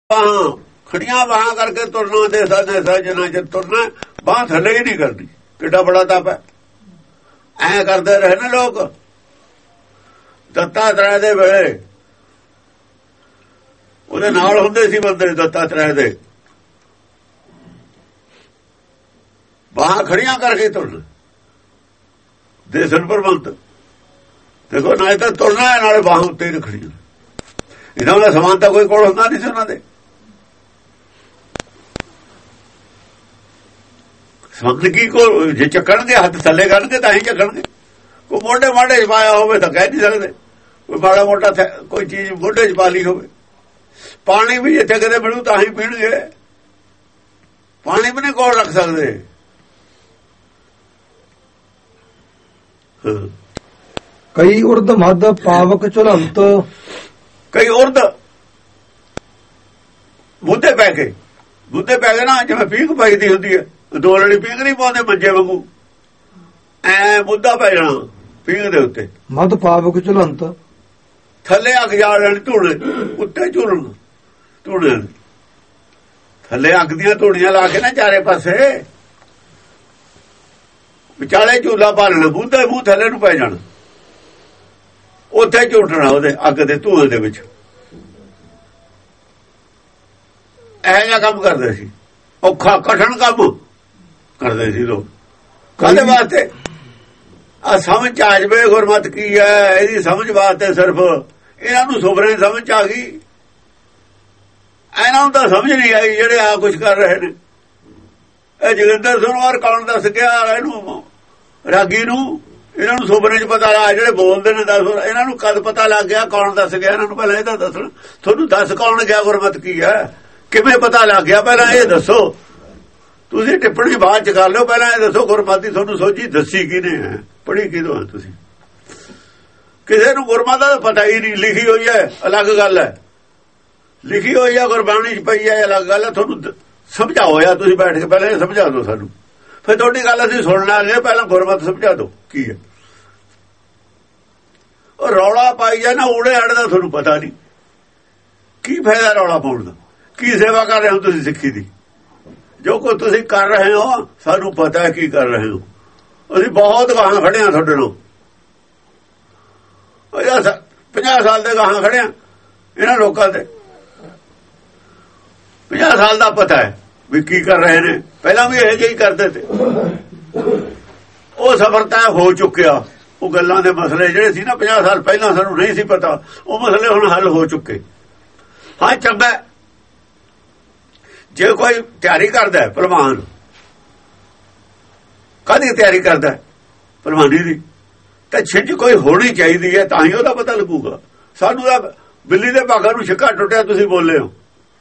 ਬਾਹਾਂ ਖੜੀਆਂ ਬਾਹਾਂ ਕਰਕੇ ਤੁਰਨਾ ਦੇ ਜਿੰਨਾ ਚਿਰ ਤੁਰਨਾ ਬਾਂਹ ਥੱਲੇ ਹੀ ਨਹੀਂ ਕਰਨੀ। ਕਿੱਡਾ ਬੜਾ ਤਪ ਹੈ। ਐਂ ਕਰਦੇ ਰਹੇ ਨਾ ਲੋਕ ਦੱਤਾਤਰੇయ ਦੇ ਵੇਲੇ। ਉਹਦੇ ਨਾਲ ਹੁੰਦੇ ਸੀ ਬੰਦੇ ਦੱਤਾਤਰੇయ ਦੇ, ਬਾਹਾਂ ਖੜੀਆਂ ਕਰਕੇ ਤੁਰਨਾ। ਦੇਸਨ ਪ੍ਰਬੰਧ ਦੇਖੋ, ਨਾਲੇ ਤਾਂ ਤੁਰਨਾ ਹੈ ਨਾਲੇ ਬਾਹਾਂ ਉੱਤੇ ਹੀ ਖੜੀਆਂ। ਇਹਨਾਂ ਦਾ ਸਮਾਨ ਤਾਂ ਕੋਈ ਕੋਲ ਹੁੰਦਾ ਨਹੀਂ ਸੀ ਉਹਨਾਂ ਦੇ। ਸੰਗਕੀ ਕੋ ਜੇ ਚੱਕਣਗੇ ਹੱਥ ਥੱਲੇ ਕਰਨਗੇ ਤਾਂ ਹੀ ਚੱਕਣਗੇ। ਕੋਈ ਮੋਢੇ ਮਾਢੇ 'ਚ ਪਾਇਆ ਹੋਵੇ ਤਾਂ ਕਹਿ ਨਹੀਂ ਸਕਦੇ। ਕੋਈ ਮਾੜਾ ਮੋਟਾ ਕੋਈ ਚੀਜ਼ ਮੋਢੇ 'ਚ ਪਾ ਲਈ ਹੋਵੇ। ਪਾਣੀ ਵੀ ਜਿੱਥੇ ਕਿਤੇ ਮਿਲੂ ਤਾਂ ਹੀ ਪੀਣਗੇ। ਪਾਣੀ ਵੀ ਨਹੀਂ ਕੋਲ ਰੱਖ ਸਕਦੇ। ਕਈ ਉਰਦ ਮੱਧ ਪਾਵਕ ਝੁਲੰਤ। ਕਈ ਉਰਦ ਮੁੱਦੇ ਪੈ ਕੇ ਨਾ, ਜਿਵੇਂ ਪੀਂਘ ਪਾਈਦੀ ਹੁੰਦੀ ਹੈ। ਦੋ ਲੜੀ ਪੀਂਘ ਨਹੀਂ ਪਾਉਂਦੇ ਮੰਜੇ ਵਾਂਗੂ, ਐ ਮੁੱਦਾ ਪੈ ਜਾਣਾ ਪੀਂਘ ਦੇ ਉੱਤੇ। ਮੱਧ ਪਾਵਕ ਝੁਲੰਤ, ਥੱਲੇ ਅੱਗ ਜਾਲ ਲੈਣੀ ਧੂਣੇ, ਉੱਤੇ ਝੂਲਣ ਧੂਣੇ। ਥੱਲੇ ਅੱਗ ਦੀਆਂ ਧੂਣੀਆਂ ਲਾ ਕੇ ਨਾ ਚਾਰੇ ਪਾਸੇ, ਵਿਚਾਲੇ ਝੂਲਾ ਪਾ ਲੈਣਾ। ਬੂੰਦੇ ਮੂੰਹ ਥੱਲੇ ਨੂੰ ਪੈ ਜਾਣਾ, ਉੱਥੇ ਝੂਟਣਾ ਉਹਦੇ ਅੱਗ ਦੇ ਧੂਏ ਦੇ ਵਿੱਚ। ਇਹੋ ਜਿਹਾ ਕੰਮ ਕਰਦੇ ਸੀ। ਔਖਾ ਕਠਿਨ ਕੰਮ ਕਰਦੇ ਸੀ ਲੋਕ। ਕਾਹਦੇ ਵਾਸਤੇ? ਆ ਸਮਝ ਆ ਜਾਵੇ ਗੁਰਮਤ ਕੀ ਹੈ, ਇਹਦੀ ਸਮਝ ਵਾਸਤੇ। ਸਿਰਫ ਇਹਨਾਂ ਨੂੰ ਸੁਪਨੇ ਸਮਝ ਆ ਗਈ। ਇਹਨਾਂ ਨੂੰ ਤਾਂ ਸਮਝ ਨਹੀਂ ਆਈ ਜਿਹੜੇ ਆ ਕੁਛ ਕਰ ਰਹੇ ਨੇ। ਇਹ ਜੋਗਿੰਦਰ ਸਿੰਘ ਕੌਣ ਦੱਸ ਗਿਆ ਇਹਨੂੰ, ਰਾਗੀ ਨੂੰ? ਇਹਨਾਂ ਨੂੰ ਸੁਪਨੇ 'ਚ ਪਤਾ ਲੱਗਾ। ਜਿਹੜੇ ਬੋਲਦੇ ਨੇ ਦੱਸ, ਇਹਨਾਂ ਨੂੰ ਕਦ ਪਤਾ ਲੱਗ ਗਿਆ? ਕੌਣ ਦੱਸ ਗਿਆ ਇਹਨਾਂ ਨੂੰ? ਪਹਿਲਾਂ ਇਹ ਤਾਂ ਦੱਸਣ। ਤੁਹਾਨੂੰ ਦੱਸ ਕੌਣ ਗਿਆ ਗੁਰਮਤ ਕੀ ਹੈ, ਕਿਵੇਂ ਪਤਾ ਲੱਗ ਗਿਆ? ਪਹਿਲਾਂ ਇਹ ਦੱਸੋ। ਤੁਸੀਂ ਟਿੱਪਣੀ ਬਾਅਦ 'ਚ ਕਰ ਲਿਓ, ਪਹਿਲਾਂ ਇਹ ਦੱਸੋ ਗੁਰਮਤ ਦੀ ਤੁਹਾਨੂੰ ਸੋਝੀ ਦੱਸੀ ਕਿਹਨੇ ਹੈ, ਪੜ੍ਹੀ ਕਿਦੋਂ ਹੈ? ਤੁਸੀਂ ਕਿਸੇ ਨੂੰ ਗੁਰਮਤ ਦਾ ਪਤਾ ਹੀ ਨਹੀਂ। ਲਿਖੀ ਹੋਈ ਹੈ ਅਲੱਗ ਗੱਲ ਹੈ, ਲਿਖੀ ਹੋਈ ਹੈ ਗੁਰਬਾਣੀ 'ਚ ਪਈ ਹੈ ਅਲੱਗ ਗੱਲ ਹੈ। ਤੁਹਾਨੂੰ ਸਮਝਾਓ ਯਾਰ, ਤੁਸੀਂ ਬੈਠ ਕੇ ਪਹਿਲਾਂ ਇਹ ਸਮਝਾ ਦਿਓ ਸਾਨੂੰ, ਫਿਰ ਤੁਹਾਡੀ ਗੱਲ ਅਸੀਂ ਸੁਣ ਲਾਂਗੇ। ਪਹਿਲਾਂ ਗੁਰਮਤ ਸਮਝਾ ਦਿਓ ਕੀ ਹੈ। ਉਹ ਰੌਲਾ ਪਾਈ ਜਾ ਨਾ ਊੜੇ ਆੜੇ ਦਾ, ਤੁਹਾਨੂੰ ਪਤਾ ਨਹੀਂ ਕੀ ਫਾਇਦਾ ਰੌਲਾ ਪਾਉਣ ਦਾ। ਕੀ ਸੇਵਾ ਕਰ ਰਹੇ ਹੋ ਤੁਸੀਂ ਸਿੱਖੀ ਦੀ? ਜੋ ਕੁਝ ਤੁਸੀਂ ਕਰ ਰਹੇ ਹੋ ਸਾਨੂੰ ਪਤਾ ਹੈ ਕੀ ਕਰ ਰਹੇ ਹੋ। ਅਸੀਂ ਬਹੁਤ ਗਾਹਾਂ ਖੜੇ ਹਾਂ ਤੁਹਾਡੇ ਨੂੰ। 50 ਸਾਲ ਦੇ ਗਾਹਾਂ ਖੜੇ ਹਾਂ ਇਹਨਾਂ ਲੋਕਾਂ ਦੇ। 50 ਸਾਲ ਦਾ ਪਤਾ ਹੈ ਵੀ ਕੀ ਕਰ ਰਹੇ ਨੇ। ਪਹਿਲਾਂ ਵੀ ਇਹੋ ਜਿਹੀ ਕਰਦੇ ਤੇ। ਉਹ ਸਬਰ ਤਾਂ ਹੋ ਚੁੱਕਿਆ। ਉਹ ਗੱਲਾਂ ਦੇ ਮਸਲੇ ਜਿਹੜੇ ਸੀ ਨਾ 50 ਸਾਲ ਪਹਿਲਾਂ ਸਾਨੂੰ ਨਹੀਂ ਸੀ ਪਤਾ, ਉਹ ਮਸਲੇ ਹੁਣ ਹੱਲ ਹੋ ਚੁੱਕੇ। ਹਾਂ ਚੰਗਾ, ਜੇ ਕੋਈ ਤਿਆਰੀ ਕਰਦਾ ਭਲਵਾਨ, ਕਾਹਦੀ ਤਿਆਰੀ ਕਰਦਾ ਭਲਵਾਨੀ ਦੀ, ਤਾਂ ਛਿੰਝ ਕੋਈ ਹੋਣੀ ਚਾਹੀਦੀ ਹੈ, ਤਾਂ ਹੀ ਉਹਦਾ ਪਤਾ ਲੱਗੂਗਾ। ਸਾਨੂੰ ਤਾਂ ਬਿੱਲੀ ਦੇ ਭਾਗਾਂ ਨੂੰ ਛਿੱਕਾ ਟੁੱਟਿਆ ਤੁਸੀਂ ਬੋਲੇ ਹੋ।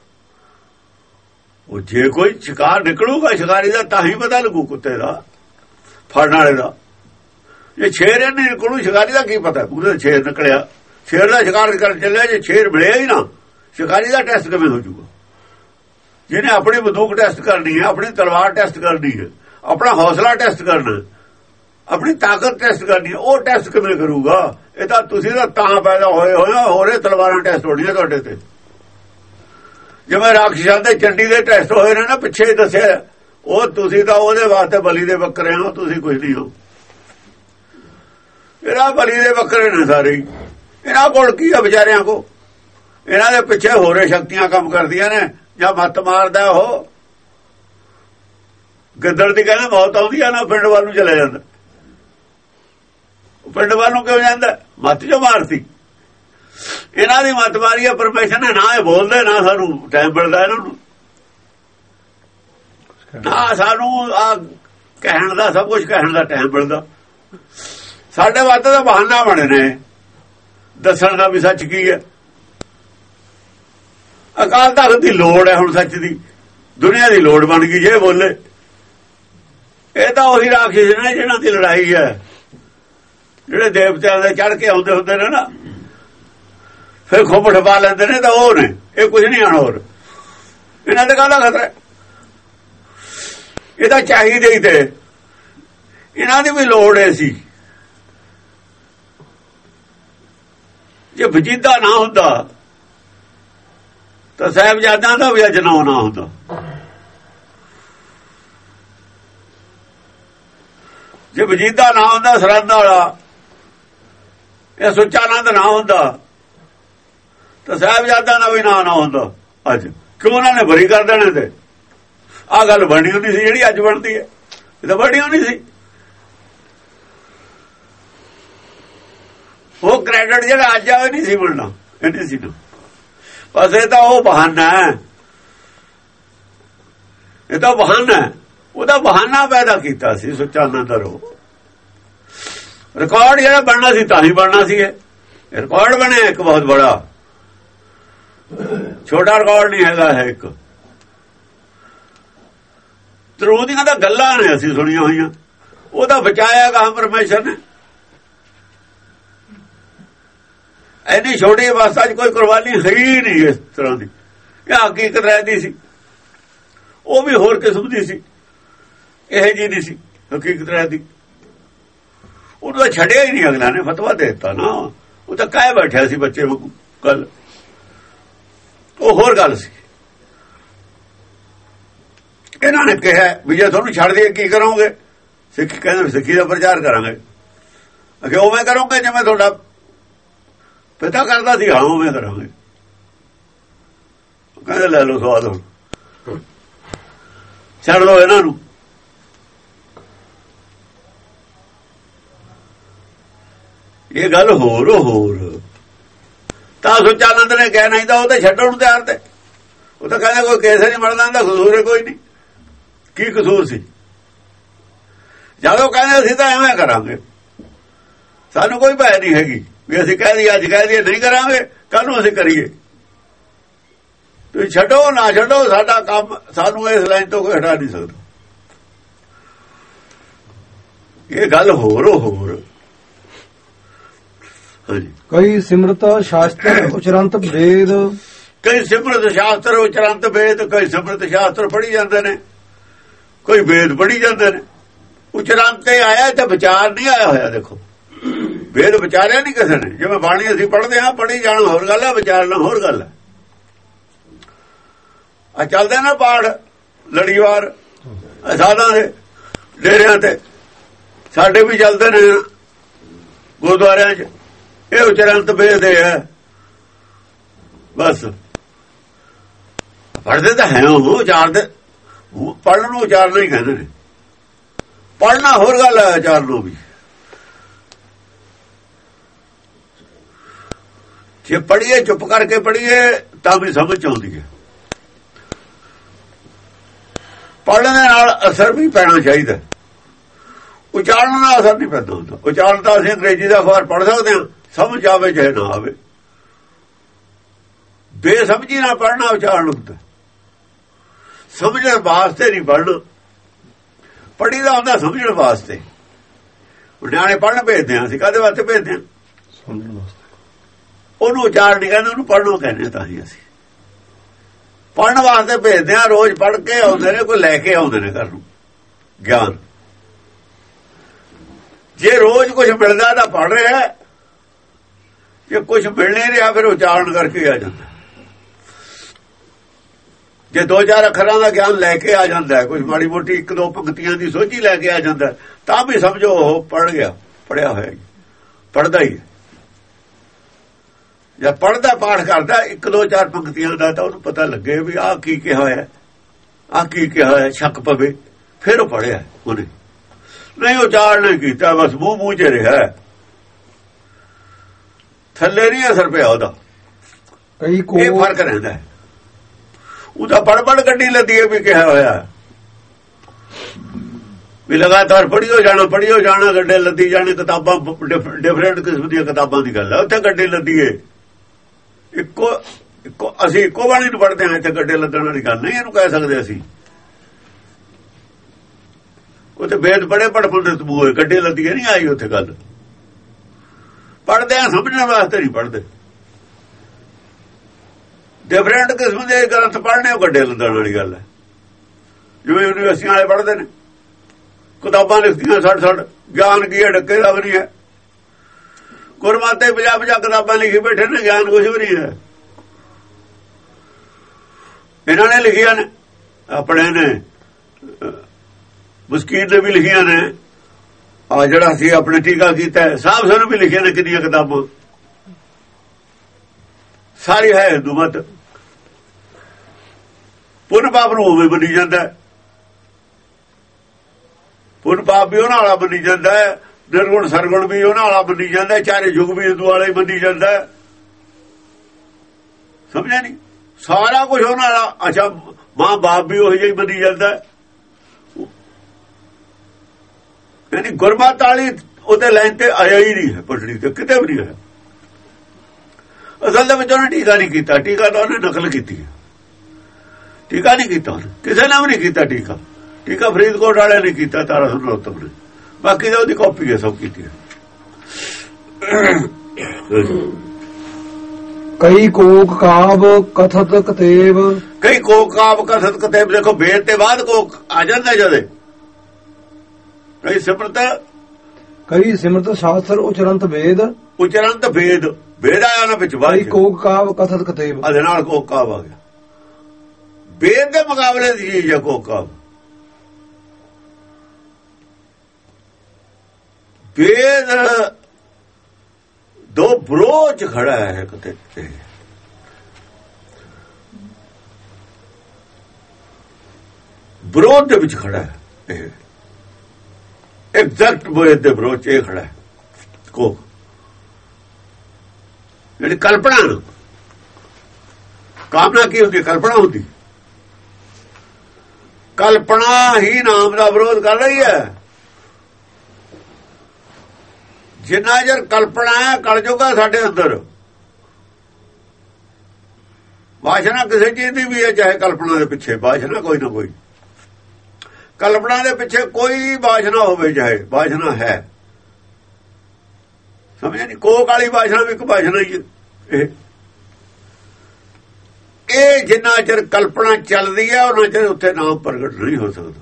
ਉਹ ਜੇ ਕੋਈ ਸ਼ਿਕਾਰ ਨਿਕਲੂਗਾ ਸ਼ਿਕਾਰੀ ਦਾ, ਤਾਂ ਹੀ ਪਤਾ ਲੱਗੂ ਕੁੱਤੇ ਦਾ, ਫੜਨ ਵਾਲੇ ਦਾ। ਜੇ ਸ਼ੇਰ ਨਹੀਂ ਨਿਕਲੂ ਸ਼ਿਕਾਰੀ ਦਾ ਕੀ ਪਤਾ? ਉਹਦੇ ਸ਼ੇਰ ਨਿਕਲਿਆ, ਸ਼ੇਰ ਦਾ ਸ਼ਿਕਾਰ ਕਰਨ ਚੱਲਿਆ, ਜੇ ਸ਼ੇਰ ਮਿਲਿਆ ਹੀ ਨਾ, ਸ਼ਿਕਾਰੀ ਦਾ ਟੈਸਟ ਕਿਵੇਂ ਹੋ ਜਾਊਗਾ? ਜਿਹਨੇ ਆਪਣੀ ਬੰਦੂਕ ਟੈਸਟ ਕਰਨੀ ਹੈ, ਆਪਣੀ ਤਲਵਾਰ ਟੈਸਟ ਕਰਨੀ ਹੈ, ਆਪਣਾ ਹੌਸਲਾ ਟੈਸਟ ਕਰਨਾ, ਆਪਣੀ ਤਾਕਤ ਟੈਸਟ ਕਰਨੀ ਹੈ, ਉਹ ਟੈਸਟ ਕਿਵੇਂ ਕਰੂਗਾ? ਇਹ ਤਾਂ ਤੁਸੀਂ ਤਾਂ ਪੈਦਾ ਹੋਏ ਹੋਰੇ ਤਲਵਾਰਾਂ ਟੈਸਟ ਹੋਣੀਆਂ ਤੁਹਾਡੇ ਤੇ। ਜਿਵੇਂ ਰਾਖਸ਼ਾਂ ਦੇ ਚੰਡੀ ਦੇ ਟੈਸਟ ਹੋਏ ਨੇ ਨਾ ਪਿੱਛੇ ਦੱਸਿਆ, ਉਹ ਤੁਸੀਂ ਤਾਂ ਉਹਦੇ ਵਾਸਤੇ ਬਲੀ ਦੇ ਬੱਕਰੇ ਹੋ, ਤੁਸੀਂ ਕੁਝ ਨਹੀਂ ਹੋ। ਇਹਨਾਂ ਬਲੀ ਦੇ ਬੱਕਰੇ ਨੇ ਸਾਰੇ। ਇਹਨਾਂ ਕੋਲ ਕੀ ਆ ਵਿਚਾਰਿਆਂ ਕੋ? ਇਹਨਾਂ ਦੇ ਪਿੱਛੇ ਹੋਰੇ ਸ਼ਕਤੀਆਂ ਕੰਮ ਕਰਦੀਆਂ ਨੇ। ਜਾਂ ਮੱਤ ਮਾਰਦਾ ਉਹ ਗਿੱਦੜ ਦੀ ਕਹਿੰਦੇ ਮੌਤ ਆਉਂਦੀ ਆ ਨਾ, ਪਿੰਡ ਵੱਲ ਨੂੰ ਚਲਾ ਜਾਂਦਾ। ਪਿੰਡ ਵੱਲ ਨੂੰ ਕਿਉਂ ਜਾਂਦਾ? ਮੱਤ ਜੋ ਮਾਰਤੀ ਇਹਨਾਂ ਦੀ। ਮੱਤ ਮਾਰੀ ਆ ਪ੍ਰੋਫੈਸ਼ਨ ਹੈ। ਨਾ ਇਹ ਬੋਲਦੇ, ਨਾ ਸਾਨੂੰ ਟਾਈਮ ਮਿਲਦਾ ਇਹਨਾਂ ਨੂੰ, ਨਾ ਸਾਨੂੰ ਆ ਕਹਿਣ ਦਾ, ਸਭ ਕੁਝ ਕਹਿਣ ਦਾ ਟਾਈਮ ਮਿਲਦਾ। ਸਾਡੇ ਵਾਸਤੇ ਤਾਂ ਬਹਾਨਾ ਬਣੇ ਨੇ ਦੱਸਣ ਦਾ ਵੀ ਸੱਚ ਕੀ ਹੈ। ਅਕਾਲ ਤਖ਼ਤ ਦੀ ਲੋੜ ਹੈ ਹੁਣ ਸੱਚ ਦੀ, ਦੁਨੀਆ ਦੀ ਲੋੜ ਬਣ ਗਈ ਜੇ ਬੋਲੇ। ਇਹ ਤਾਂ ਉਹੀ ਰਾਖਸ਼ ਨੇ ਜਿਹਨਾਂ ਦੀ ਲੜਾਈ ਹੈ, ਜਿਹੜੇ ਦੇਵਤਿਆਂ ਦੇ ਚੜ੍ਹ ਕੇ ਆਉਂਦੇ ਹੁੰਦੇ ਨੇ ਨਾ, ਫਿਰ ਖੁੰਬ ਠਪਾ ਲੈਂਦੇ ਨੇ, ਤਾਂ ਉਹ ਨੇ। ਇਹ ਕੁਝ ਨਹੀਂ ਆਣ ਹੋਰ। ਇਹਨਾਂ ਦੇ ਕਾਹਦਾ ਖਤਰਾ? ਇਹ ਤਾਂ ਚਾਹੀਦੇ ਹੀ ਤੇ ਇਹਨਾਂ ਦੀ ਵੀ ਲੋੜ ਹੈ ਸੀ। ਜੇ ਵਜੀਦਾ ਨਾ ਹੁੰਦਾ ਤਾਂ ਸਾਹਿਬਜ਼ਾਦਿਆਂ ਦਾ ਵੀ ਅੱਜ ਨਾਂ ਨਾ ਹੁੰਦਾ। ਜੇ ਵਜੀਦਾ ਨਾ ਹੁੰਦਾ, ਸਰਹੰਦ ਵਾਲਾ, ਇਹ ਸੁੱਚਾਨੰਦ ਨਾ ਹੁੰਦਾ, ਤਾਂ ਸਾਹਿਬਜ਼ਾਦਿਆਂ ਦਾ ਵੀ ਨਾਂ ਨਾ ਹੁੰਦਾ ਅੱਜ। ਕਿਉਂ? ਉਹਨਾਂ ਨੇ ਬਰੀ ਕਰ ਦੇਣੇ ਤੇ ਆਹ ਗੱਲ ਬਣੀ ਹੁੰਦੀ ਸੀ ਜਿਹੜੀ ਅੱਜ ਬਣਦੀ ਹੈ। ਇਹ ਤਾਂ ਬਣੀ ਹੁੰਦੀ ਸੀ। ਉਹ ਕ੍ਰੈਡਿਟ ਜਿਹੜਾ ਅੱਜ ਆਵੇ ਨਹੀਂ ਸੀ ਮਿਲਣਾ, ਇਹ ਨਹੀਂ ਸੀ ਨਾ। ਬਸ ਇਹ ਤਾਂ ਉਹ ਬਹਾਨਾ ਹੈ, ਇਹ ਤਾਂ ਬਹਾਨਾ ਹੈ। ਉਹਦਾ ਬਹਾਨਾ ਪੈਦਾ ਕੀਤਾ ਸੀ ਸੁੱਚਾਨੰਦ ਰੋ। ਰਿਕਾਰਡ ਜਿਹੜਾ ਬਣਨਾ ਸੀ ਤਾਂ ਹੀ ਬਣਨਾ ਸੀ। ਇਹ ਰਿਕਾਰਡ ਬਣਿਆ ਇੱਕ ਬਹੁਤ ਬੜਾ, ਛੋਟਾ ਰਿਕਾਰਡ ਨਹੀਂ ਹੈਗਾ। ਹੈ ਇੱਕ ਤਰੂਹ ਦੀਆਂ ਤਾਂ ਗੱਲਾਂ ਨੇ ਅਸੀਂ ਸੁਣੀਆਂ ਹੋਈਆਂ, ਉਹਦਾ ਬਚਾਇਆ ਗਾ ਪਰਮੇਸ਼ਰ ਨੇ। ਐਨੀ ਛੋਟੀ ਅਵਸਥਾ 'ਚ ਕੋਈ ਕੁਰਬਾਨੀ ਹੈ ਹੀ ਨਹੀਂ ਇਸ ਤਰ੍ਹਾਂ ਦੀ। ਇਹ ਹਕੀਕਤ ਰਹਿੰਦੀ ਸੀ, ਉਹ ਵੀ ਹੋਰ ਕਿਸਮ ਦੀ ਸੀ, ਇਹ ਜੀ ਨਹੀਂ ਸੀ ਹਕੀਕਤ ਰਹਿੰਦੀ। ਉਹਨੂੰ ਤਾਂ ਛੱਡਿਆ ਹੀ ਨਹੀਂ, ਅਗਲਾ ਨੇ ਫਤਵਾ ਦੇ ਦਿੱਤਾ ਨਾ। ਉਹ ਤਾਂ ਕਾਇ ਬੈਠਿਆ ਸੀ ਬੱਚੇ ਵਾਂਗੂ। ਗੱਲ ਉਹ ਹੋਰ ਗੱਲ ਸੀ। ਇਹਨਾਂ ਨੇ ਕਿਹਾ ਵੀ ਜੇ ਤੁਹਾਨੂੰ ਛੱਡ ਦਈਏ ਕੀ ਕਰੋਗੇ? ਸਿੱਖ ਕਹਿੰਦੇ ਸਿੱਖੀ ਦਾ ਪ੍ਰਚਾਰ ਕਰਾਂਗੇ। ਅਗੇ ਉਵੇਂ ਕਰੋਗੇ ਜਿਵੇਂ ਤੁਹਾਡਾ ਪਿਤਾ ਕਰਦਾ ਸੀ? ਹਾਂ ਉਵੇਂ ਕਰਾਂਗੇ। ਕਹਿੰਦੇ ਲੈ ਲਓ ਸਵਾਦ, ਹੁਣ ਛੱਡ ਲਓ ਇਹਨਾਂ ਨੂੰ। ਇਹ ਗੱਲ ਹੋਰ ਤਾਂ ਸੁੱਚਾਨੰਦ ਨੇ ਕਹਿ ਨਹੀਂ ਤਾਂ ਉਹ ਤਾਂ ਛੱਡਣ ਨੂੰ ਤਿਆਰ ਤੇ। ਉਹ ਤਾਂ ਕਹਿੰਦਾ ਕੋਈ ਕੇਸ ਨਹੀਂ ਬਣਦਾ, ਇਹਦਾ ਕਸੂਰ ਹੈ ਕੋਈ ਨਹੀਂ। ਕੀ ਕਸੂਰ ਸੀ? ਜਦੋਂ ਕਹਿੰਦੇ ਅਸੀਂ ਤਾਂ ਐਵੇਂ ਕਰਾਂਗੇ, ਸਾਨੂੰ ਕੋਈ ਭੈ ਨਹੀਂ ਹੈਗੀ ਵੀ ਅਸੀਂ ਕਹਿ ਦਈਏ ਅੱਜ ਕਹਿ ਦਈਏ ਨਹੀਂ ਕਰਾਂਗੇ, ਕੱਲ ਨੂੰ ਅਸੀਂ ਕਰੀਏ। ਤੁਸੀਂ ਛੱਡੋ ਨਾ ਛੱਡੋ, ਸਾਡਾ ਕੰਮ, ਸਾਨੂੰ ਇਸ ਲਾਈਨ ਤੋਂ ਕੋਈ ਹਟਾ ਨਹੀਂ ਸਕਦਾ। ਇਹ ਗੱਲ ਹੋਰ ਕਈ ਸਿਮਰਤ ਸ਼ਾਸਤਰ ਉਚਰੰਤ ਵੇਦ, ਕਈ ਸਿਮਰਤ ਸ਼ਾਸਤਰ ਉਚਰੰਤ ਵੇਦ, ਕਈ ਸਿਮਰਤ ਸ਼ਾਸਤਰ ਪੜ੍ਹੀ ਜਾਂਦੇ ਨੇ, ਕੋਈ ਵੇਦ ਪੜ੍ਹੀ ਜਾਂਦੇ ਨੇ। ਉਚਰੰਤ ਤੇ ਆਇਆ ਤੇ ਵਿਚਾਰ ਨਹੀਂ ਆਇਆ ਹੋਇਆ। ਦੇਖੋ ਵੇਦ ਵਿਚਾਰਿਆ ਨਹੀਂ ਕਿਸੇ ਨੇ। ਜਿਵੇਂ ਬਾਣੀ ਅਸੀਂ ਪੜ੍ਹਦੇ ਹਾਂ, ਪੜ੍ਹੀ ਜਾਣਾ ਹੋਰ ਗੱਲ ਹੈ, ਵਿਚਾਰਨਾ ਹੋਰ ਗੱਲ ਹੈ। ਆ ਚੱਲਦੇ ਨਾ ਪਾਠ ਲੜੀਵਾਰ ਸਾਧਾਂ ਦੇ ਡੇਰਿਆਂ ਤੇ, ਸਾਡੇ ਵੀ ਚੱਲਦੇ ਨੇ ਗੁਰਦੁਆਰਿਆਂ 'ਚ। ਇਹ ਉਚਰੰਤ ਵੇਖਦੇ ਆ, ਬਸ ਪੜ੍ਹਦੇ ਤਾਂ ਹੈ। ਉਹ ਉਚਾਰਦੇ, ਪੜ੍ਹਨ ਨੂੰ ਉਚਾਰਨਾ ਹੀ ਕਹਿੰਦੇ ਨੇ। ਪੜ੍ਹਨਾ ਹੋਰ ਗੱਲ ਹੈ, ਉਚਾਰਨਾ ਵੀ। ਜੇ ਪੜ੍ਹੀਏ, ਚੁੱਪ ਕਰਕੇ ਪੜ੍ਹੀਏ ਤਾਂ ਵੀ ਸਮਝ ਆਉਂਦੀ ਹੈ। ਪੜ੍ਹਨ ਦੇ ਨਾਲ ਅਸਰ ਵੀ ਪੈਣਾ ਚਾਹੀਦਾ, ਉਚਾਰਨ ਨਾਲ ਅਸਰ ਨਹੀਂ ਪੈਂਦਾ ਹੁੰਦਾ। ਉਚਾਰਨ ਤਾਂ ਅਸੀਂ ਅੰਗਰੇਜ਼ੀ ਦਾ ਅਖਬਾਰ ਪੜ੍ਹ ਸਕਦੇ ਹਾਂ, ਸਮਝ ਆਵੇ ਚਾਹੇ ਨਾ ਆਵੇ। ਬੇਸਮਝੀ ਨਾਲ ਪੜ੍ਹਨਾ ਉਚਾਰਨ ਹੁੰਦਾ। ਸਮਝਣ ਵਾਸਤੇ ਨਹੀਂ ਪੜ੍ਹਨਾ, ਪੜ੍ਹੀ ਦਾ ਹੁੰਦਾ ਸਮਝਣ ਵਾਸਤੇ। ਨਿਆਣੇ ਪੜ੍ਹਨ ਭੇਜਦੇ ਹਾਂ ਅਸੀਂ, ਕਾਹਦੇ ਵਾਸਤੇ ਭੇਜਦੇ ਹਾਂ? ਸਮਝਣ ਵਾਸਤੇ। ਉਹਨੂੰ ਉਚਾਰਨ ਨਹੀਂ ਕਹਿੰਦੇ, ਉਹਨੂੰ ਪੜ੍ਹਨੋਂ ਕਹਿੰਦੇ। ਤਾਂ ਹੀ ਅਸੀਂ ਪੜ੍ਹਨ ਵਾਸਤੇ ਭੇਜਦੇ ਹਾਂ। ਰੋਜ਼ ਪੜ੍ਹ ਕੇ ਆਉਂਦੇ ਨੇ, ਕੋਈ ਲੈ ਕੇ ਆਉਂਦੇ ਨੇ ਘਰ ਨੂੰ ਗਿਆਨ। ਜੇ ਰੋਜ਼ ਕੁਝ ਮਿਲਦਾ ਤਾਂ ਪੜ੍ਹ ਰਿਹਾ, ਜੇ ਕੁਝ ਮਿਲ ਨਹੀਂ ਰਿਹਾ ਫਿਰ ਉਚਾਰਨ ਕਰਕੇ ਆ ਜਾਂਦਾ। ਜੇ 2-4 ਅੱਖਰਾਂ ਦਾ ਗਿਆਨ ਲੈ ਕੇ ਆ ਜਾਂਦਾ, ਕੁਝ ਮਾੜੀ ਮੋਟੀ 1-2 ਪੰਕਤੀਆਂ ਦੀ ਸੋਝੀ ਲੈ ਕੇ ਆ ਜਾਂਦਾ, ਤਾਂ ਵੀ ਸਮਝੋ ਉਹ ਪੜ੍ਹ ਗਿਆ, ਪੜ੍ਹਿਆ ਹੋਇਆ, ਪੜ੍ਹਦਾ ਹੀ। ਜਾਂ ਪੜ੍ਹਦਾ ਪਾਠ ਕਰਦਾ 1-2-4 ਪੰਕਤੀਆਂ ਦਾ, ਤਾਂ ਉਹਨੂੰ ਪਤਾ ਲੱਗੇ ਵੀ ਆਹ ਕੀ ਕਿਹਾ ਹੋਇਆ, ਆਹ ਕੀ ਕਿਹਾ ਹੋਇਆ, ਸ਼ੱਕ ਪਵੇ, ਫਿਰ ਉਹ ਪੜ੍ਹਿਆ ਉਹਨੇ। ਨਹੀਂ ਉਚਾਰਨ ਕੀਤਾ, ਬਸ ਮੂੰਹ 'ਚ ਰਿਹਾ, ਥੱਲੇ ਨਹੀਂ ਅਸਰ ਪਿਆ ਉਹਦਾ। ਇਹ ਫਰਕ ਰਹਿੰਦਾ। ਉਹਦਾ ਪੜ੍ਹ ਗੱਡੀ ਲੱਦੀ ਵੀ ਕਿਹਾ ਹੋਇਆ ਵੀ ਲਗਾਤਾਰ ਪੜ੍ਹੀਓ ਜਾਣਾ, ਗੱਡੇ ਲੱਦੀ ਜਾਣੇ। ਕਿਤਾਬਾਂ ਡਿਫਰੈਂਟ ਕਿਸਮ ਦੀਆਂ ਕਿਤਾਬਾਂ ਦੀ ਗੱਲ ਹੈ। ਉੱਥੇ ਗੱਡੇ ਲੱਦੀਏ ਇੱਕੋ ਅਸੀਂ ਇੱਕੋ ਬਾਣੀ ਨੂੰ ਪੜ੍ਹਦੇ ਹਾਂ। ਇੱਥੇ ਗੱਡੇ ਲੱਦਣ ਵਾਲੀ ਗੱਲ ਨਹੀਂ ਇਹਨੂੰ ਕਹਿ ਸਕਦੇ ਅਸੀਂ। ਉੱਥੇ ਵੇਦ ਪੜ੍ਹੇ ਪੰਡਿਤ ਬੂਏ, ਗੱਡੇ ਲੱਦੀਏ ਨਹੀਂ ਆਈ ਉੱਥੇ ਗੱਲ। ਪੜ੍ਹਦੇ ਆ ਸਮਝਣ ਵਾਸਤੇ ਨਹੀਂ ਪੜ੍ਹਦੇ। ਡਿਫਰੈਂਟ ਕਿਸਮ ਦੇ ਗ੍ਰੰਥ ਪੜ੍ਹਨੇ, ਉਹ ਗੱਡੇ ਲੱਦਣ ਵਾਲੀ ਗੱਲ ਹੈ। ਜਿਵੇਂ ਯੂਨੀਵਰਸਿਟੀਆਂ ਵਾਲੇ ਪੜ੍ਹਦੇ ਨੇ, ਕਿਤਾਬਾਂ ਲਿਖਦੀਆਂ 60 ਗਿਆਨ ਕੀ ਹੈ, ਡੱਕੇ ਦਾ ਵੀ ਨਹੀਂ ਹੈ। ਗੁਰਮਤਿ 50 ਕਿਤਾਬਾਂ ਲਿਖੀ ਬੈਠੇ ਨੇ, ਗਿਆਨ ਕੁਛ ਵੀ ਨਹੀਂ ਹੈ। ਇਹਨਾਂ ਨੇ ਲਿਖੀਆਂ ਨੇ, ਆਪਣੇ ਨੇ ਮੁਸਕੀਨ ਨੇ ਵੀ ਲਿਖੀਆਂ ਨੇ। ਆ ਜਿਹੜਾ ਅਸੀਂ ਆਪਣੇ ਟੀਕਾ ਕੀਤਾ ਸਾਹਿਬ ਸਾਨੂੰ ਵੀ ਲਿਖੀਆਂ ਨੇ ਕਿੰਨੀਆਂ ਕਿਤਾਬਾਂ, ਸਾਰੀ ਹੈ ਹਿੰਦੂ ਮਤ। ਪੁੰਨ ਪਾਪ ਨੂੰ ਉਵੇਂ ਮੰਨੀ ਜਾਂਦਾ, ਪੁੰਨ ਪਾਪ ਵੀ ਉਹਨਾਂ ਵਾਲਾ ਮੰਨੀ ਜਾਂਦਾ, ਨਿਰਗੁਣ ਸਰਗੁਣ ਵੀ ਉਹਨਾਂ ਵਾਲਾ ਮੰਨੀ ਜਾਂਦਾ, ਚਾਰੇ ਯੁੱਗ ਵੀ ਹਿੰਦੂ ਵਾਲਾ ਹੀ ਮੰਨੀ ਜਾਂਦਾ। ਸਮਝਿਆ ਨਹੀਂ? ਸਾਰਾ ਕੁਝ ਉਹਨਾਂ ਵਾਲਾ। ਅੱਛਾ, ਮਾਂ ਬਾਪ ਵੀ ਉਹੀ ਜਿਹੀ ਮੰਨੀ ਜਾਂਦਾ। ਯਾਨੀ ਗੁਰਮਤਿ ਵਾਲੀ ਉਹਦੇ ਲਾਈਨ ਤੇ ਆਇਆ ਹੀ ਨਹੀਂ ਹੈ, ਪਟੜੀ ਤੇ ਕਿਤੇ ਵੀ ਨਹੀਂ ਹੈ। ਅਸਲ ਦੇ ਵਿੱਚ ਉਹਨੇ ਟੀਕਾ ਨਹੀਂ ਕੀਤਾ, ਟੀਕਾ ਤਾਂ ਉਹਨੇ ਨਕਲ ਕੀਤੀ ਹੈ। ਟੀਕਾ ਨਹੀਂ ਕੀਤਾ ਉਹਨੇ, ਕਿਸੇ ਨੇ ਵੀ ਨਹੀਂ ਕੀਤਾ ਟੀਕਾ। ਟੀਕਾ ਫਰੀਦਕੋਟ ਵਾਲਿਆਂ ਨੇ ਕੀਤਾ, ਤਾਰਾ ਸਿੰਘ ਨਰੋਤਮ ਨੇ, ਬਾਕੀ ਤਾਂ ਉਹਦੀ ਕਾਪੀ ਹੈ, ਸਭ ਕੀਤੀ ਹੈ। ਕਈ ਕੋਕ ਕਾਵ ਕਥਤ ਕਤੇਬ, ਕਈ ਕੋਕ ਕਾਵ ਕਥਤ ਕਤੇਬ। ਦੇਖੋ ਵੇਦ ਤੇ ਬਾਅਦ ਕੋਕ ਆ ਜਾਂਦਾ ਜਦੇ। ਕਈ ਸਿਮਰਤ ਸ਼ਾਸਤਰ ਉਚਰੰਤ ਵੇਦ, ਉਚਰੰਤ ਵੇਦ, ਵੇਦ ਆਇਆ ਨਾ ਵਿੱਚ ਬਾਈ। ਕੋਕ ਕਾਵ ਕਥਤ ਕਤੇਬ, ਇਹਦੇ ਨਾਲ ਕੋਕ ਕਾਵ ਆ ਗਿਆ। ਵੇਦ ਦੇ ਮੁਕਾਬਲੇ ਦੀ ਚੀਜ਼ ਹੈ ਕੋਕ ਕਾਵ। ਵੇਦ ਦੋ ਵਿਰੋਧ ਖੜਾ ਹੈ, ਕਿਤੇ ਵਿਰੋਧ ਦੇ ਵਿੱਚ ਖੜਾ ਹੈ। ਇਹ ਐਗਜ਼ੈਕਟ ਵੇਦ ਦੇ ਵਿਰੋਧ ਚ ਖੜਾ ਹੈ ਕੋਕ। ਜਿਹੜੀ ਕਲਪਨਾ, ਕਾਮਨਾ ਕੀ ਹੁੰਦੀ? ਕਲਪਨਾ ਹੁੰਦੀ। ਕਲਪਨਾ ਹੀ ਨਾਮ ਦਾ ਵਿਰੋਧ ਕਰ ਰਹੀ ਹੈ। ਜਿੰਨਾ ਚਿਰ ਕਲਪਨਾ ਹੈ, ਕਲਯੁਗਾ ਸਾਡੇ ਅੰਦਰ। ਵਾਸ਼ਨਾ ਕਿਸੇ ਚੀਜ਼ ਦੀ ਵੀ ਹੈ, ਚਾਹੇ ਕਲਪਨਾ ਦੇ ਪਿੱਛੇ ਵਾਸ਼ਨਾ ਕੋਈ ਨਾ ਕੋਈ, ਕਲਪਨਾ ਦੇ ਪਿੱਛੇ ਕੋਈ ਵਾਸ਼ਨਾ ਹੋਵੇ, ਚਾਹੇ ਵਾਸ਼ਨਾ ਹੈ। ਸਮਝਿਆ ਨਹੀਂ? ਕੋਕ ਵਾਲੀ ਵਾਸ਼ਨਾ ਵੀ ਇੱਕ ਵਾਸ਼ਨਾ ਹੀ ਹੈ। ਇਹ ਜਿੰਨਾ ਚਿਰ ਕਲਪਨਾ ਚੱਲਦੀ ਹੈ, ਉਹਨਾਂ ਚਿਰ ਉੱਥੇ ਨਾਮ ਪ੍ਰਗਟ ਨਹੀਂ ਹੋ ਸਕਦਾ।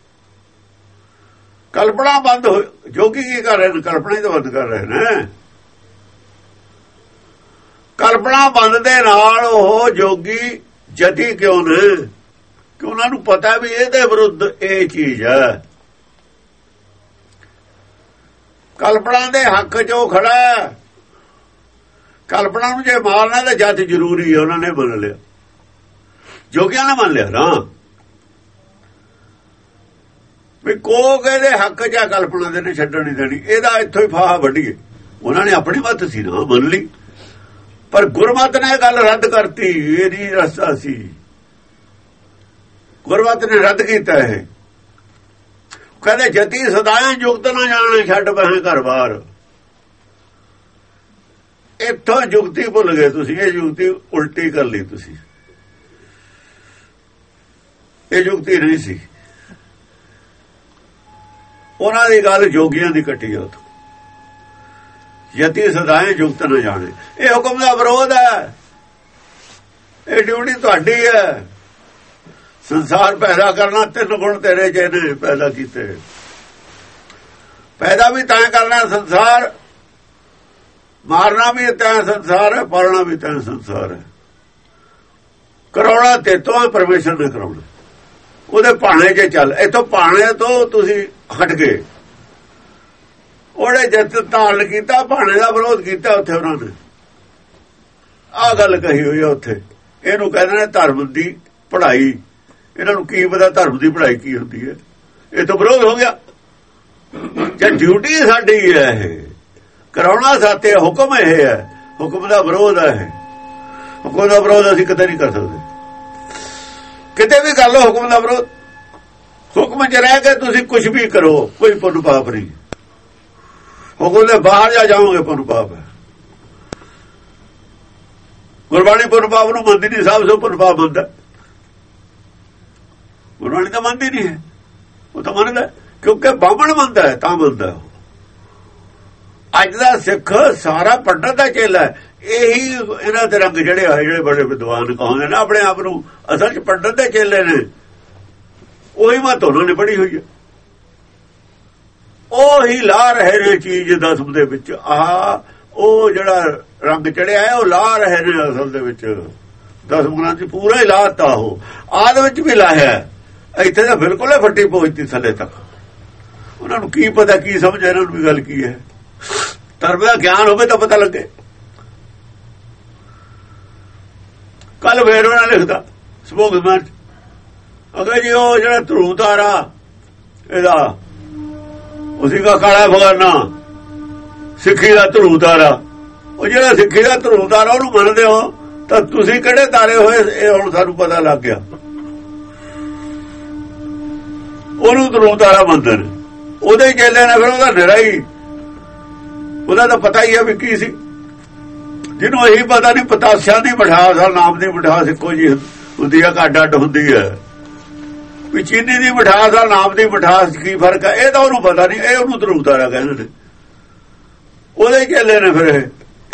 ਕਲਪਨਾ ਬੰਦ ਹੋ, ਜੋਗੀ ਕੀ ਕਰ ਰਹੇ ਨੇ? ਕਲਪਨਾ ਹੀ ਤਾਂ ਬੰਦ ਕਰ ਰਹੇ ਨੇ। ਕਲਪਨਾ ਬੰਦ ਦੇ ਨਾਲ ਉਹ ਜੋਗੀ ਜਤੀ ਕਿਉਂ ਨੇ? ਕਿ ਉਹਨਾਂ ਨੂੰ ਪਤਾ ਵੀ ਇਹਦੇ ਵਿਰੁੱਧ ਇਹ ਚੀਜ਼ ਹੈ। ਕਲਪਨਾ ਦੇ ਹੱਕ 'ਚ ਉਹ ਖੜਾ ਹੈ। ਕਲਪਨਾ ਨੂੰ ਜੇ ਮਾਰਨਾ ਤਾਂ ਜਤ ਜ਼ਰੂਰੀ ਹੈ, ਉਹਨਾਂ ਨੇ ਮੰਨ ਲਿਆ, ਜੋਗੀਆਂ ਨੇ ਮੰਨ ਲਿਆ ਨਾ ਵੀ ਕੋਕ ਇਹਦੇ ਹੱਕ 'ਚ ਆ, ਕਲਪਨਾ ਦੇ ਨੇ ਛੱਡਣ ਨਹੀਂ ਦੇਣੀ, ਇਹਦਾ ਇੱਥੋਂ ਹੀ ਫਾਹਾ ਵੱਢੀਏ। ਉਹਨਾਂ ਨੇ ਆਪਣੀ ਮੱਤ ਸੀ ਨਾ, ਮੰਨ ਲਈ, ਪਰ ਗੁਰਮਤਿ ਨੇ ਗੱਲ ਰੱਦ ਕਰਤੀ। ਇਹ ਨਹੀਂ ਰਸਤਾ ਸੀ, ਗੁਰਮਤਿ ਨੇ ਰੱਦ ਕੀਤਾ। ਇਹ ਕਹਿੰਦੇ ਜਤੀ ਸਦਾਏ ਜੁਗਤ ਨਾ ਜਾਣੇ, ਛੱਡ ਬਹਿ ਘਰ ਬਾਰ। ਇੱਥੋਂ ਜੁਗਤੀ ਭੁੱਲ ਗਏ ਤੁਸੀਂ, ਇਹ ਜੁਗਤੀ ਉਲਟੀ ਕਰ ਲਈ ਤੁਸੀਂ। ਇਹ ਜੁਗਤੀ ਨਹੀਂ ਸੀ, ਉਹਨਾਂ ਦੀ ਗੱਲ ਜੋਗੀਆਂ ਦੀ ਕੱਟੀ ਆ। ਉੱਥੋਂ ਜਤੀ ਸਦਾਏ ਜੁਗਤ ਨਾ ਜਾਣੇ, ਇਹ ਹੁਕਮ ਦਾ ਵਿਰੋਧ ਹੈ। ਇਹ ਡਿਊਟੀ ਤੁਹਾਡੀ ਹੈ। ਸੰਸਾਰ ਪੈਦਾ ਕਰਨਾ, 3 ਗੁਣ ਤੇਰੇ 'ਚ ਨੇ ਪੈਦਾ ਕੀਤੇ। ਪੈਦਾ ਵੀ ਤਾਂ ਕਰਨਾ ਸੰਸਾਰ, ਮਾਰਨਾ ਵੀ ਤਾਂ ਸੰਸਾਰ ਹੈ, ਪਾਲਣਾ ਵੀ ਤਾਂ ਸੰਸਾਰ ਹੈ। ਕਰਾਉਣਾ ਤੇ ਤੋਂ ਪਰਮੇਸ਼ਰ ਨੇ ਕਰਾਉਣਾ। ਉਹਦੇ ਭਾਣੇ 'ਚ ਚੱਲ, ਇੱਥੋਂ ਭਾਣੇ ਤੋਂ ਤੁਸੀਂ ਹਟ ਗਏ। ਉਹਨੇ ਜਿੱਤ ਧਾਰਨ ਕੀਤਾ, ਭਾਣੇ ਦਾ ਵਿਰੋਧ ਕੀਤਾ। ਉੱਥੇ ਉਹਨਾਂ ਨੇ ਆਹ ਗੱਲ ਕਹੀ ਹੋਈ ਆ। ਉੱਥੇ ਇਹਨੂੰ ਕਹਿੰਦੇ ਨੇ ਧਰਮ ਦੀ ਪੜ੍ਹਾਈ। ਇਹਨਾਂ ਨੂੰ ਕੀ ਪਤਾ ਧਰਮ ਦੀ ਪੜ੍ਹਾਈ ਕੀ ਹੁੰਦੀ ਹੈ? ਇਹ ਤਾਂ ਵਿਰੋਧ ਹੋ ਗਿਆ। ਜੇ ਡਿਊਟੀ ਸਾਡੀ ਹੈ, ਇਹ ਕਰਾਉਣਾ ਸਾਤੇ ਹੁਕਮ ਇਹ ਹੈ, ਹੁਕਮ ਦਾ ਵਿਰੋਧ ਹੈ। ਹੁਕਮ ਦਾ ਵਿਰੋਧ ਅਸੀਂ ਕਿਤੇ ਨਹੀਂ ਕਰ ਸਕਦੇ, ਕਿਤੇ ਵੀ ਕਰ ਲਓ ਹੁਕਮ ਦਾ ਵਿਰੋਧ। ਹੁਕਮ 'ਚ ਰਹਿ ਕੇ ਤੁਸੀਂ ਕੁਝ ਵੀ ਕਰੋ, ਕੋਈ ਪੁੰਨ ਪਾਪ ਨਹੀਂ। ਹੁਕਮ ਦੇ ਬਾਹਰ ਜਾ ਜਾਓਗੇ, ਪੁੰਨ ਪਾਪ ਹੈ। ਗੁਰਬਾਣੀ ਪੁੰਨ ਪਾਪ ਨੂੰ ਮੰਨਦੀ ਨਹੀਂ, ਸਭ ਤੋਂ ਪੁੰਨ ਪਾਪ ਮੰਨਦਾ। ਗੁਰਬਾਣੀ ਤਾਂ ਮੰਨਦੀ ਨਹੀਂ ਹੈ, ਉਹ ਤਾਂ ਮੰਨਦਾ ਕਿਉਂਕਿ ਬਾਹਮਣ ਮੰਨਦਾ ਹੈ, ਤਾਂ ਮੰਨਦਾ। ਅੱਜ ਦਾ ਸਿੱਖ ਸਾਰਾ ਪੰਡਤ ਦਾ ਚੇਲਾ ਹੈ। ਇਹੀ ਇਹਨਾਂ ਦੇ ਰੰਗ ਜਿਹੜੇ ਆਏ, ਜਿਹੜੇ ਬੜੇ ਵਿਦਵਾਨ ਕਹਾਉਂਦੇ ਨੇ ਆਪਣੇ ਆਪ ਨੂੰ, ਅਸਲ 'ਚ ਪੰਡਤ ਦੇ ਚੇਲੇ ਨੇ। ਉਹੀ ਮਤ ਉਹਨਾਂ ਨੇ ਪੜ੍ਹੀ ਹੋਈ ਹੈ, ਉਹੀ ਲਾ ਰਹੇ ਨੇ ਚੀਜ਼ ਦਸਮ ਦੇ ਵਿੱਚ। ਆਹ ਉਹ ਜਿਹੜਾ ਰੰਗ ਚੜਿਆ ਹੈ, ਉਹ ਲਾ ਰਹੇ ਨੇ ਅਸਲ ਦੇ ਵਿੱਚ 10 ਗੁਣਾਂ 'ਚ ਪੂਰਾ ਹੀ ਲਾਤਾ। ਉਹ ਆਦ ਵਿੱਚ ਵੀ ਲਾਇਆ, ਇੱਥੇ ਤਾਂ ਬਿਲਕੁਲ ਹੀ ਫੱਟੀ ਪਹੁੰਚਦੀ ਥੱਲੇ ਤੱਕ। ਉਹਨਾਂ ਨੂੰ ਕੀ ਪਤਾ, ਕੀ ਸਮਝ ਇਹਨਾਂ ਨੂੰ ਵੀ ਗੱਲ ਕੀ ਹੈ। ਧਰਮ ਦਾ ਗਿਆਨ ਹੋਵੇ ਤਾਂ ਪਤਾ ਲੱਗੇ। ਕੱਲ ਫੇਰ ਉਹਨਾਂ ਲਿਖਦਾ ਸਪੋਕਸਮੈਨ ਅਗੇ ਜੀ ਉਹ ਜਿਹੜਾ ਧਰੂ ਤਾਰਾ ਇਹਦਾ ਉਸੀ ਦਾ ਕਾਲਾ ਬਗਾਨਾ ਸਿੱਖੀ ਦਾ ਧਰੂ ਤਾਰਾ। ਉਹ ਜਿਹੜਾ ਸਿੱਖੀ ਦਾ ਧਰੂ ਤਾਰਾ ਉਹਨੂੰ ਮੰਨਦੇ ਹੋ ਤਾਂ ਤੁਸੀਂ ਕਿਹੜੇ ਤਾਰੇ ਹੋਏ ਇਹ ਹੁਣ ਸਾਨੂੰ ਪਤਾ ਲੱਗ ਗਿਆ। ਉਹਨੂੰ ਧਰੂ ਤਾਰਾ ਮੰਨਦੇ ਨੇ, ਉਹਦੇ ਹੀ ਚੇਲੇ ਨੇ। ਫਿਰ ਉਹਦਾ ਨਿਰਾ ਹੀ, ਉਹਦਾ ਤਾਂ ਪਤਾ ਹੀ ਹੈ ਵੀ ਕੀ ਸੀ। ਜਿਹਨੂੰ ਇਹੀ ਪਤਾ ਨਹੀਂ ਪਤਾਸਿਆਂ ਦੀ ਮਿਠਾਸ ਆ, ਨਾਮ ਦੀ ਮਿਠਾਸ ਇੱਕੋ ਜੀ ਹੁੰਦੀ ਆ, ਅੱਡ ਅੱਡ ਹੁੰਦੀ ਹੈ। ਵੀ ਚੀਨੀ ਦੀ ਮਿਠਾਸ ਆ, ਨਾਮ ਦੀ ਮਿਠਾਸ ਕੀ ਫਰਕ ਹੈ, ਇਹ ਤਾਂ ਉਹਨੂੰ ਪਤਾ ਨਹੀਂ। ਇਹ ਉਹਨੂੰ ਧਰੂ ਤਾਰਾ ਕਹਿੰਦੇ ਨੇ, ਉਹਦੇ ਚੇਲੇ ਨੇ। ਫਿਰ ਇਹ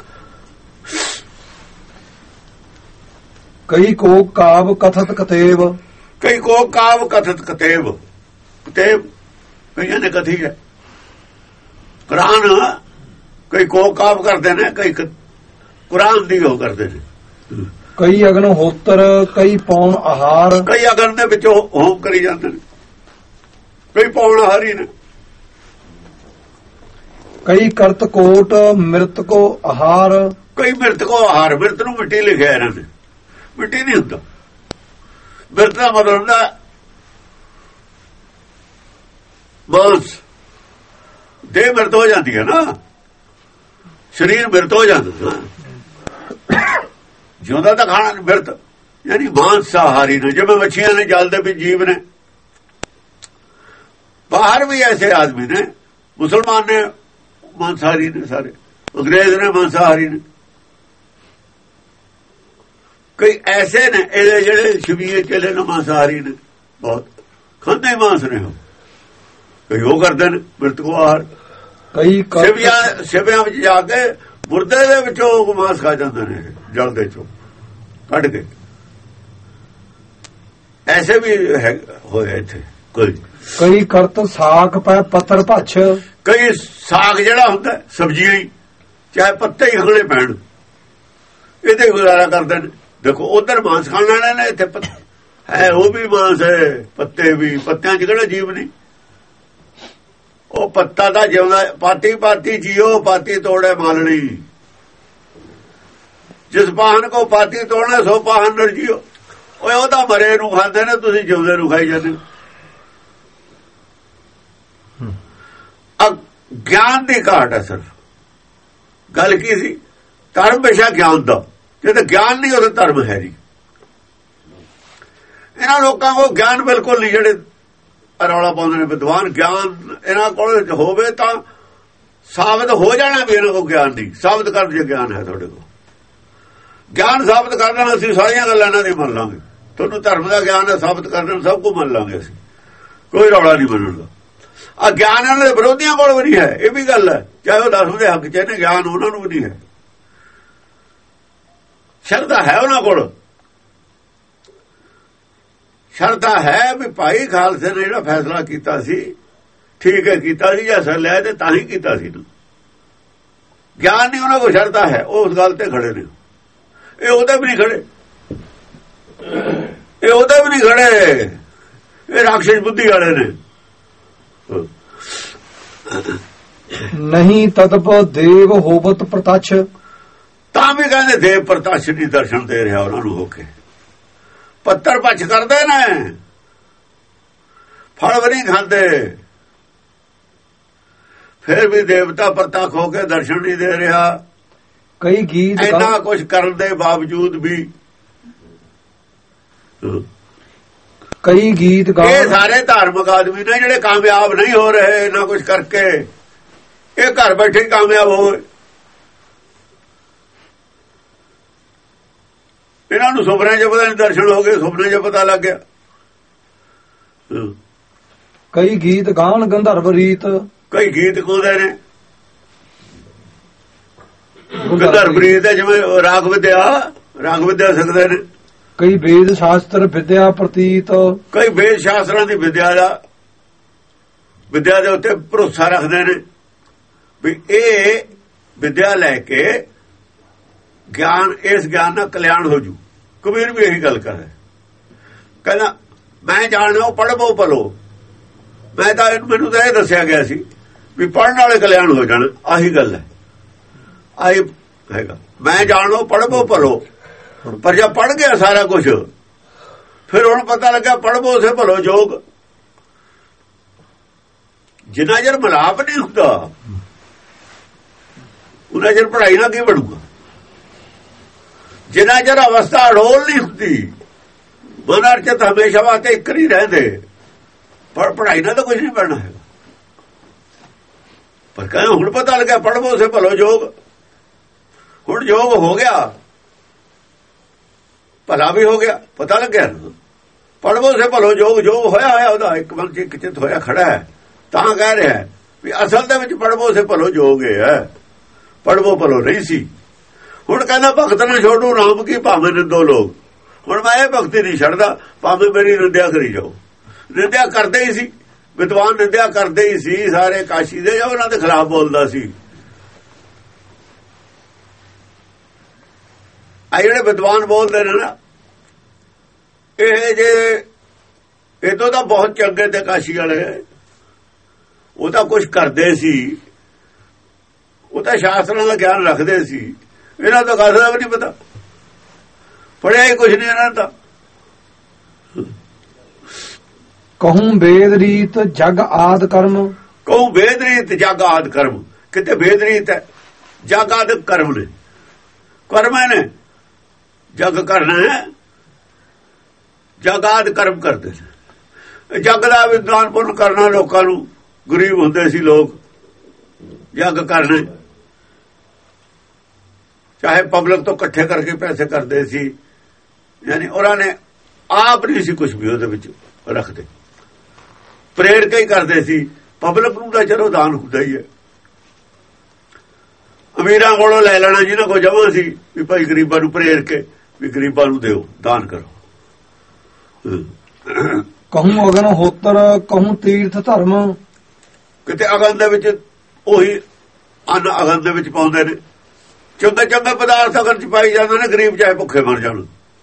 ਕਈ ਕੋ ਕਾਵ ਕਥਤ ਕਤੇਵ, ਕਈ ਕੋ ਕਾਵ ਕਥਤ ਕਤੇਵ। ਕਤੇਵ ਕਈਆਂ ਨੇ ਕਥੀ ਹੈ। ਕੁਰਾਨ ਕਈ ਕੋ ਕਾਵ ਕਰਦੇ ਨੇ, ਕਈ ਕੁਰਾਨ ਦੀ ਉਹ ਕਰਦੇ ਨੇ। ਕਈ ਅਗਨ ਹੋਤਰ, ਕਈ ਪੌਣ ਆਹਾਰ, ਕਈ ਅਗਨ ਦੇ ਵਿੱਚੋਂ ਹੋਮ ਕਰੀ ਜਾਂਦੇ ਨੇ, ਕਈ ਪੌਣ ਆਹਾਰੀ ਨੇ। ਕਈ ਕਰਤ ਕੋਟ ਮਿਰਤ ਕੋ ਆਹਾਰ, ਕਈ ਮਿਰਤ ਕੋ ਆਹਾਰ। ਮਿਰਤ ਨੂੰ ਮਿੱਟੀ ਲਿਖਿਆ ਇਹਨਾਂ ਨੇ, ਮਿੱਟੀ ਨਹੀਂ ਹੁੰਦਾ। ਮਿਰਤ ਦਾ ਮਤਲਬ ਹੁੰਦਾ ਮਾਂਸ। ਦੇਹ ਮਿਰਤ ਹੋ ਜਾਂਦੀ ਹੈ ਨਾ, ਸਰੀਰ ਮਿਰਤ ਹੋ ਜਾਂਦਾ। ਜਿਉਂਦਾ ਤਾਂ ਖਾਣਾ ਮਿਰਤ, ਯਾਨੀ ਮਾਂਸਾਹਾਰੀ ਨੇ। ਜਿਵੇਂ ਮੱਛੀਆਂ ਨੇ, ਜਲ ਦੇ ਵਿੱਚ ਜੀਵ ਨੇ। ਬਾਹਰ ਵੀ ਐਸੇ ਆਦਮੀ ਨੇ, ਮੁਸਲਮਾਨ ਨੇ ਮਾਂਸਾਹਾਰੀ ਨੇ ਸਾਰੇ, ਅੰਗਰੇਜ਼ ਨੇ ਮਾਂਸਾਹਾਰੀ ਨੇ। ਕਈ ਐਸੇ ਨੇ ਇਹਦੇ ਜਿਹੜੇ ਸ਼ਬੀਏ ਚਲੇ ਨੇ ਮਾਂਸਾਹਾਰੀ ਨੇ, ਬਹੁਤ ਖਾਂਦੇ ਮਾਂਸ ਨੇ। ਉਹ ਕਈ ਉਹ ਕਰਦੇ ਨੇ ਮਿਰਤ ਕੋ ਆਹਾਰ। ਕਈ ਸ਼ਿਵਿਆਂ ਵਿੱਚ ਜਾ ਕੇ ਮੁਰਦੇ ਦੇ ਵਿੱਚੋਂ ਮਾਂਸ ਖਾ ਜਾਂਦੇ ਨੇ, ਜਲ ਦੇ ਚੋਂ ਕੱਢ ਕੇ। ਐਸੇ ਵੀ ਹੋਏ ਇੱਥੇ। ਕਈ ਕਰਤ ਸਾਗ ਪੈ ਪੱਤਰ ਭੱਛ, ਕਈ ਸਾਗ ਜਿਹੜਾ ਹੁੰਦਾ ਸਬਜ਼ੀਆਂ ਹੀ, ਚਾਹੇ ਪੱਤੇ ਹੀ ਖਗਲੇ ਪੈਣ, ਇਹਦੇ ਗੁਜ਼ਾਰਾ ਕਰਦੇ ਨੇ। ਦੇਖੋ ਉਧਰ ਮਾਂਸ ਖਾਣ ਵਾਲੇ ਨੇ, ਇੱਥੇ ਹੈ ਉਹ ਵੀ ਮਾਂਸ ਹੈ, ਪੱਤੇ ਵੀ। ਪੱਤਿਆਂ 'ਚ ਕਿਹੜਾ ਜੀਵ ਨਹੀਂ। ਉਹ ਪੱਤਾ ਦਾ ਜਿਉਂਦਾ, ਪਾਤੀ ਪਾਤੀ ਜੀਓ ਪਾਤੀ ਤੋੜੇ ਮਾਲਣੀ। ਜਿਸ ਪਾਹਨ ਕੋ ਪਾਤੀ ਤੋੜਨਾ ਸੋ ਪਾਹਨ ਨਰ ਜੀਓ। ਓਏ ਉਹ ਤਾਂ ਮਰੇ ਨੂੰ ਖਾਂਦੇ ਨੇ, ਤੁਸੀਂ ਜਿਉਂਦੇ ਨੂੰ ਖਾਈ ਜਾਂਦੇ। ਗਿਆਨ ਦੀ ਘਾਟ ਹੈ ਸਿਰਫ। ਗੱਲ ਕੀ ਸੀ? ਧਰਮ ਵਿਸ਼ਾ ਗਿਆਨ ਦਾ। ਜੇ ਗਿਆਨ ਨਹੀਂ ਉਹਦਾ ਧਰਮ ਹੈ ਨਹੀਂ। ਇਹਨਾਂ ਲੋਕਾਂ ਕੋਲ ਗਿਆਨ ਬਿਲਕੁਲ ਨਹੀਂ, ਜਿਹੜੇ ਰੌਲਾ ਪਾਉਂਦੇ ਨੇ ਵਿਦਵਾਨ। ਗਿਆਨ ਇਹਨਾਂ ਕੋਲ ਹੋਵੇ ਤਾਂ ਸਾਬਤ ਹੋ ਜਾਣਾ ਵੀ ਇਹਨਾਂ ਕੋਲ ਗਿਆਨ ਨਹੀਂ। ਸਾਬਤ ਕਰ ਜੇ ਗਿਆਨ ਹੈ ਤੁਹਾਡੇ ਕੋਲ, ਗਿਆਨ ਸਾਬਤ ਕਰ ਦੇਣਾ, ਅਸੀਂ ਸਾਰੀਆਂ ਗੱਲਾਂ ਇਹਨਾਂ ਦੀ ਮੰਨ ਲਾਂਗੇ। ਤੁਹਾਨੂੰ ਧਰਮ ਦਾ ਗਿਆਨ ਹੈ, ਸਾਬਤ ਕਰ ਦੇਣਾ, ਸਭ ਕੁਝ ਮੰਨ ਲਾਂਗੇ ਅਸੀਂ, ਕੋਈ ਰੌਲਾ ਨਹੀਂ ਮੰਨਣ ਦਾ। ਆ ਗਿਆਨ ਇਹਨਾਂ ਦੇ ਵਿਰੋਧੀਆਂ ਕੋਲ ਵੀ ਨਹੀਂ ਹੈ, ਇਹ ਵੀ ਗੱਲ ਹੈ। ਚਾਹੇ ਉਹ 10 ਦੇ ਹੱਕ 'ਚ ਨੇ, ਗਿਆਨ ਉਹਨਾਂ ਨੂੰ ਵੀ ਨਹੀਂ ਹੈ। ਸ਼ਰਧਾ ਹੈ ਉਹਨਾਂ ਕੋਲ, ਸ਼ਰਧਾ ਹੈ ਵੀ ਭਾਈ ਖਾਲਸੇ ਨੇ ਜਿਹੜਾ ਫੈਸਲਾ ਕੀਤਾ ਸੀ ਠੀਕ ਹੈ ਕੀਤਾ ਸੀ, ਜਾਂ ਅਸਰ ਲੈ ਤੇ ਤਾਂ ਹੀ ਕੀਤਾ ਸੀ। ਗਿਆਨ ਨਹੀਂ ਉਹਨਾਂ ਕੋਲ, ਸ਼ਰਧਾ ਹੈ। ਉਹ ਉਸ ਗੱਲ ਤੇ ਖੜੇ ਨੇ। ਇਹ ਉਹਦੇ ਵੀ ਨਹੀਂ ਖੜੇ, ਇਹ ਉਹਦੇ ਵੀ ਨਹੀਂ ਖੜੇ। ਇਹ ਰਾਖਸ਼ ਬੁੱਧੀ ਵਾਲੇ ਨੇ। ਨਹੀਂ ਤਦਪ ਦੇਵ ਹੋਵਤ ਪ੍ਰਤੱਛ, ਤਾਂ ਵੀ ਕਹਿੰਦੇ ਦੇਵ ਪ੍ਰਤੱਛ ਨਹੀਂ ਦਰਸ਼ਨ ਦੇ ਰਿਹਾ ਉਹਨਾਂ ਨੂੰ ਹੋ ਕੇ। ਪੱਤਰ ਪੱਛ ਕਰਦੇ ਨੇ, ਫਲ ਵੀ ਨਹੀਂ ਖਾਂਦੇ, ਫਿਰ ਵੀ ਦੇਵਤਾ ਪ੍ਰਤੱਖ ਹੋ ਕੇ ਦਰਸ਼ਨ ਨਹੀਂ ਦੇ ਰਿਹਾ। ਕਈ ਗੀਤ ਇੰਨਾ ਕੁਝ ਕਰਨ ਦੇ ਬਾਵਜੂਦ ਵੀ ਕਈ ਗੀਤ ਗਾ। ਇਹ ਸਾਰੇ ਧਾਰਮਿਕ ਆਦਮੀ ਨੇ ਜਿਹੜੇ ਕਾਮਯਾਬ ਨਹੀਂ ਹੋ ਰਹੇ ਇੰਨਾ ਕੁਝ ਕਰਕੇ। ਇਹ ਘਰ ਬੈਠੇ ਕਾਮਯਾਬ ਹੋਏ। ਇਹਨਾਂ ਨੂੰ ਸੁਪਨੇ 'ਚ ਪਤਾ ਨਹੀਂ ਦਰਸ਼ਨ ਹੋ ਗਏ, ਸੁਪਨੇ 'ਚ ਪਤਾ ਲੱਗ ਗਿਆ। ਕਈ ਗੀਤ ਗਾਣ ਗੰਧਰਵ ਰੀਤ, ਕਈ ਗੀਤ ਗਾਉਂਦੇ ਨੇ ਗੰਧਰਵ ਰੀਤ, ਜਿਵੇਂ ਰਾਗ ਵਿਦਿਆ ਸਿੱਖਦੇ ਨੇ। ਕਈ ਵੇਦ ਸ਼ਾਸਤਰ ਵਿਦਿਆ ਪ੍ਰਤੀਤ, ਕਈ ਵੇਦ ਸ਼ਾਸਤਰਾਂ ਦੀ ਵਿਦਿਆ ਦੇ ਉੱਤੇ ਭਰੋਸਾ ਰੱਖਦੇ ਨੇ ਵੀ ਇਹ ਵਿਦਿਆ ਲੈ ਕੇ ਗਿਆਨ, ਇਸ ਗਿਆਨ ਨਾਲ ਕਲਿਆਣ ਹੋ ਜੂ, ਕਬੀਰ ਵੀ ਇਹੀ ਗੱਲ ਕਰੇ, ਕਹਿੰਦਾ ਮੈਂ ਜਾਣਿਓ ਪੜ੍ਹਵੋ ਭਲੋ। ਮੈਂ ਤਾਂ ਮੈਨੂੰ ਤਾਂ ਇਹ ਦੱਸਿਆ ਗਿਆ ਸੀ ਵੀ ਪੜ੍ਹਨ ਵਾਲੇ ਕਲਿਆਣ ਹੋ ਜਾਣ, ਆਹੀ ਗੱਲ ਹੈ, ਆਹੀ ਹੈਗਾ। ਮੈਂ ਜਾਣੋ ਪੜ੍ਹਵੋ ਭਲੋ, ਪਰ ਜਦ ਪੜ੍ਹ ਗਿਆ ਸਾਰਾ ਕੁਝ ਫਿਰ ਹੁਣ ਪਤਾ ਲੱਗਾ ਪੜ੍ਹਵੋ ਸੇ ਭਲੋ ਜੋਗ। ਜਿੰਨਾ ਚਿਰ ਮਿਲਾਪ ਨਹੀਂ ਹੁੰਦਾ ਉਹਨਾਂ ਚਿਰ ਪੜ੍ਹਾਈ ਨਾਲ ਕੀ ਬਣੂਗਾ। ਜਿੰਨਾ ਚਿਰ ਅਵਸਥਾ ਅਡੋਲ ਨਹੀਂ ਹੁੰਦੀ ਮਨ ਅਰਚਿਤ ਹਮੇਸ਼ਾ ਵਾਸਤੇ ਇੱਕ ਨਹੀਂ ਰਹਿੰਦੇ, ਪਰ ਪੜ੍ਹਾਈ ਨਾਲ ਤਾਂ ਕੁਝ ਨਹੀਂ ਬਣਨਾ ਹੈਗਾ। ਪਰ ਕਹਿੰਦੇ ਹੁਣ ਪਤਾ ਲੱਗਾ ਪੜ੍ਹਵੋ ਸੇ ਭਲੋ ਜੋਗ। ਹੁਣ ਜੋਗ ਹੋ ਗਿਆ, ਭਲਾ ਵੀ ਹੋ ਗਿਆ, ਪਤਾ ਲੱਗਿਆ ਪੜ੍ਹਵੋ ਸੇ ਭਲੋ ਜੋਗ। ਜੋਗ ਹੋਇਆ ਹੋਇਆ ਉਹਦਾ ਇੱਕ ਮਨ ਚ ਇੱਕ ਚਿੱਤ ਹੋਇਆ ਖੜਾ ਹੈ, ਤਾਂ ਕਹਿ ਰਿਹਾ ਵੀ ਅਸਲ ਦੇ ਵਿੱਚ ਪੜ੍ਹਵੋ ਸੇ ਭਲੋ ਜੋਗ ਹੈ, ਪੜ੍ਹਵੋ ਭਲੋ ਨਹੀਂ ਸੀ। ਹੁਣ ਕਹਿੰਦਾ ਭਗਤ ਨਾ ਛੋੜੂ ਰਾਮ ਕੀ ਭਾਵੇਂ ਨਿੰਦੋ ਲੋਕ। ਹੁਣ ਮੈਂ ਇਹ ਭਗਤੀ ਨਹੀਂ ਛੱਡਦਾ, ਭਾਵੇਂ ਮੇਰੀ ਨਿੰਦਿਆ ਕਰੀ ਜਾਓ। ਨਿੰਦਿਆ ਕਰਦੇ ਹੀ ਸੀ ਵਿਦਵਾਨ, ਨਿੰਦਿਆ ਕਰਦੇ ਹੀ ਸੀ ਸਾਰੇ ਕਾਸ਼ੀ ਦੇ, ਜਾਂ ਉਹਨਾਂ ਦੇ ਖਿਲਾਫ ਬੋਲਦਾ ਸੀ। ਆ ਜਿਹੜੇ ਵਿਦਵਾਨ ਬੋਲਦੇ ਨੇ ਨਾ ਇਹ ਜੇ ਇਦੋਂ ਤਾਂ ਬਹੁਤ ਚੰਗੇ ਤੇ ਕਾਸ਼ੀ ਵਾਲੇ, ਉਹ ਤਾਂ ਕੁਝ ਕਰਦੇ ਸੀ, ਉਹ ਤਾਂ ਸ਼ਾਸਤਰਾਂ ਦਾ ਗਿਆਨ ਰੱਖਦੇ ਸੀ। ਇਹਨਾਂ ਤੋਂ ਕਾਸੇ ਦਾ ਵੀ ਨਹੀਂ ਪਤਾ, ਪੜਿਆ ਹੀ ਕੁਝ ਨਹੀਂ ਇਹਨਾਂ ਦਾ। ਕਹੂੰ ਵੇਦ ਰੀਤ ਜਗ ਆਦ ਕਰਮ। ਕਹੂੰ ਵੇਦ ਰੀਤ ਜਗ ਆਦ ਕਰਮ। ਕਿਤੇ ਵੇਦ ਰੀਤ ਹੈ, ਜਗ ਆਦ ਕਰਮ ਨੇ। ਕਰਮ ਨੇ ਜਗ ਕਰਨਾ ਹੈ, ਜਗ ਆਦ ਕਰਮ ਕਰਦੇ ਨੇ। ਜਗ ਦਾ ਵਿਦਵਾਨ ਪੁੰਨ ਕਰਨਾ, ਲੋਕਾਂ ਨੂੰ ਗਰੀਬ ਹੁੰਦੇ ਸੀ ਲੋਕ, ਜਗ ਕਰਨਾ, ਚਾਹੇ ਪਬਲਿਕ ਤੋਂ ਇਕੱਠੇ ਕਰਕੇ ਪੈਸੇ ਕਰਦੇ ਸੀ, ਯਾਨੀ ਉਹਨਾਂ ਨੇ ਆਪ ਨਹੀਂ ਸੀ ਕੁਝ ਵੀ ਉਹਦੇ ਵਿੱਚ ਰੱਖਦੇ, ਪ੍ਰੇਰ ਕੇ ਹੀ ਕਰਦੇ ਸੀ। ਪਬਲਿਕ ਨੂੰ ਤਾਂ ਚਲੋ ਦਾਨ ਹੁੰਦਾ ਹੀ ਹੈ, ਅਮੀਰਾਂ ਕੋਲੋਂ ਲੈ ਲੈਣਾ ਜਿਹਨਾਂ ਕੋਲ ਜਮਾ ਸੀ ਵੀ ਭਾਈ ਗਰੀਬਾਂ ਨੂੰ ਪ੍ਰੇਰ ਕੇ ਵੀ ਗਰੀਬਾਂ ਨੂੰ ਦਿਓ, ਦਾਨ ਕਰੋ। ਕਹੂੰ ਅਗਨ ਹੋਤਰ ਕਹੂੰ ਤੀਰਥ ਧਰਮ। ਕਿਤੇ ਅਗਨ ਦੇ ਵਿੱਚ ਉਹੀ ਅੰਨ ਅਗਨ ਦੇ ਵਿੱਚ ਪਾਉਂਦੇ ਨੇ, ਚੰਗੇ ਚੰਗੇ ਪਦਾਰਥ ਅਗਨ ਚ ਪਾਈ ਜਾਂਦੇ ਨੇ, ਗਰੀਬ ਚਾਹੇ ਭੁੱਖੇ ਮਰ ਜਾਣ।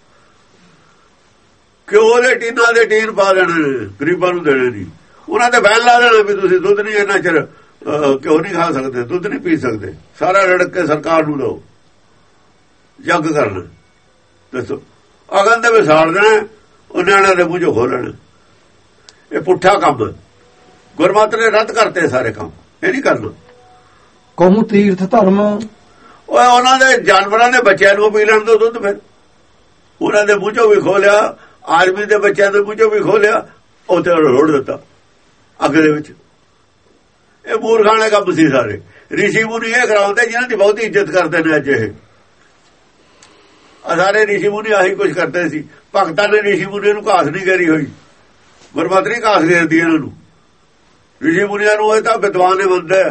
ਘਿਓ ਦੇ ਟੀਨਾਂ ਦੇ ਟੀਨ ਪਾ ਦੇਣੇ ਨੇ, ਗਰੀਬਾਂ ਨੂੰ ਦੇਣੇ ਨਹੀਂ। ਉਹਨਾਂ ਦੇ ਬੈਨ ਲਾ ਦੇਣਾ ਵੀ ਤੁਸੀਂ ਦੁੱਧ ਨਹੀਂ ਇੰਨਾ ਚਿਰ ਘਿਓ ਨਹੀਂ ਖਾ ਸਕਦੇ, ਦੁੱਧ ਨਹੀਂ ਪੀ ਸਕਦੇ, ਸਾਰਾ ਰੜਕ ਕੇ ਸਰਕਾਰ ਨੂੰ ਦਿਓ। ਜੱਗ ਕਰਨਾ, ਦੱਸੋ ਅਗਨ ਦੇ ਵਿੱਚ ਸਾੜ ਦੇਣਾ, ਉਹ ਨਿਆਣਿਆਂ ਦੇ ਮੂੰਹ ਚੋਂ ਖੋਲਣਾ। ਇਹ ਪੁੱਠਾ ਕੰਮ, ਗੁਰਮਤਿ ਨੇ ਰੱਦ ਕਰਤੇ ਸਾਰੇ ਕੰਮ, ਇਹ ਨਹੀਂ ਕਰਨਾ। ਕਹੂੰ ਤੀਰਥ ਧਰਮ। ਉਹ ਉਹਨਾਂ ਦੇ ਜਾਨਵਰਾਂ ਦੇ ਬੱਚਿਆਂ ਨੂੰ ਪੀ ਲੈਣ ਤੋਂ ਦੁੱਧ, ਫਿਰ ਉਹਨਾਂ ਦੇ ਮੂੰਹ ਚੋਂ ਵੀ ਖੋਲਿਆ, ਆਦਮੀ ਦੇ ਬੱਚਿਆਂ ਦੇ ਮੂੰਹ ਚੋਂ ਵੀ ਖੋਲਿਆ, ਉੱਥੇ ਰੋੜ ਦਿੱਤਾ ਅੱਗ ਦੇ ਵਿੱਚ। ਇਹ ਮੂਰਖਾਂ ਕੰਮ ਸੀ ਸਾਰੇ। ਰਿਸ਼ੀ ਮੁਨੀ ਇਹ ਕਰਾਉਂਦੇ ਜਿਹਨਾਂ ਦੀ ਬਹੁਤੀ ਇੱਜ਼ਤ ਕਰਦੇ ਨੇ ਅੱਜ। ਇਹ ਸਾਰੇ ਰਿਸ਼ੀ ਮੁਨੀ ਆਹੀ ਕੁਝ ਕਰਦੇ ਸੀ। ਭਗਤਾਂ ਨੇ ਰਿਸ਼ੀ ਮੁਨੀ ਨੂੰ ਘਾਸ ਨਹੀਂ ਘੇਰੀ ਹੋਈ, ਗੁਰਮਤਿ ਨਹੀਂ ਘਾਸ ਘੇਰਦੀ ਇਹਨਾਂ ਨੂੰ। ਰਿਸ਼ੀ ਮੁਨੀਆਂ ਨੂੰ ਇਹ ਤਾਂ ਵਿਦਵਾਨ ਹੀ ਮੰਨਦੇ,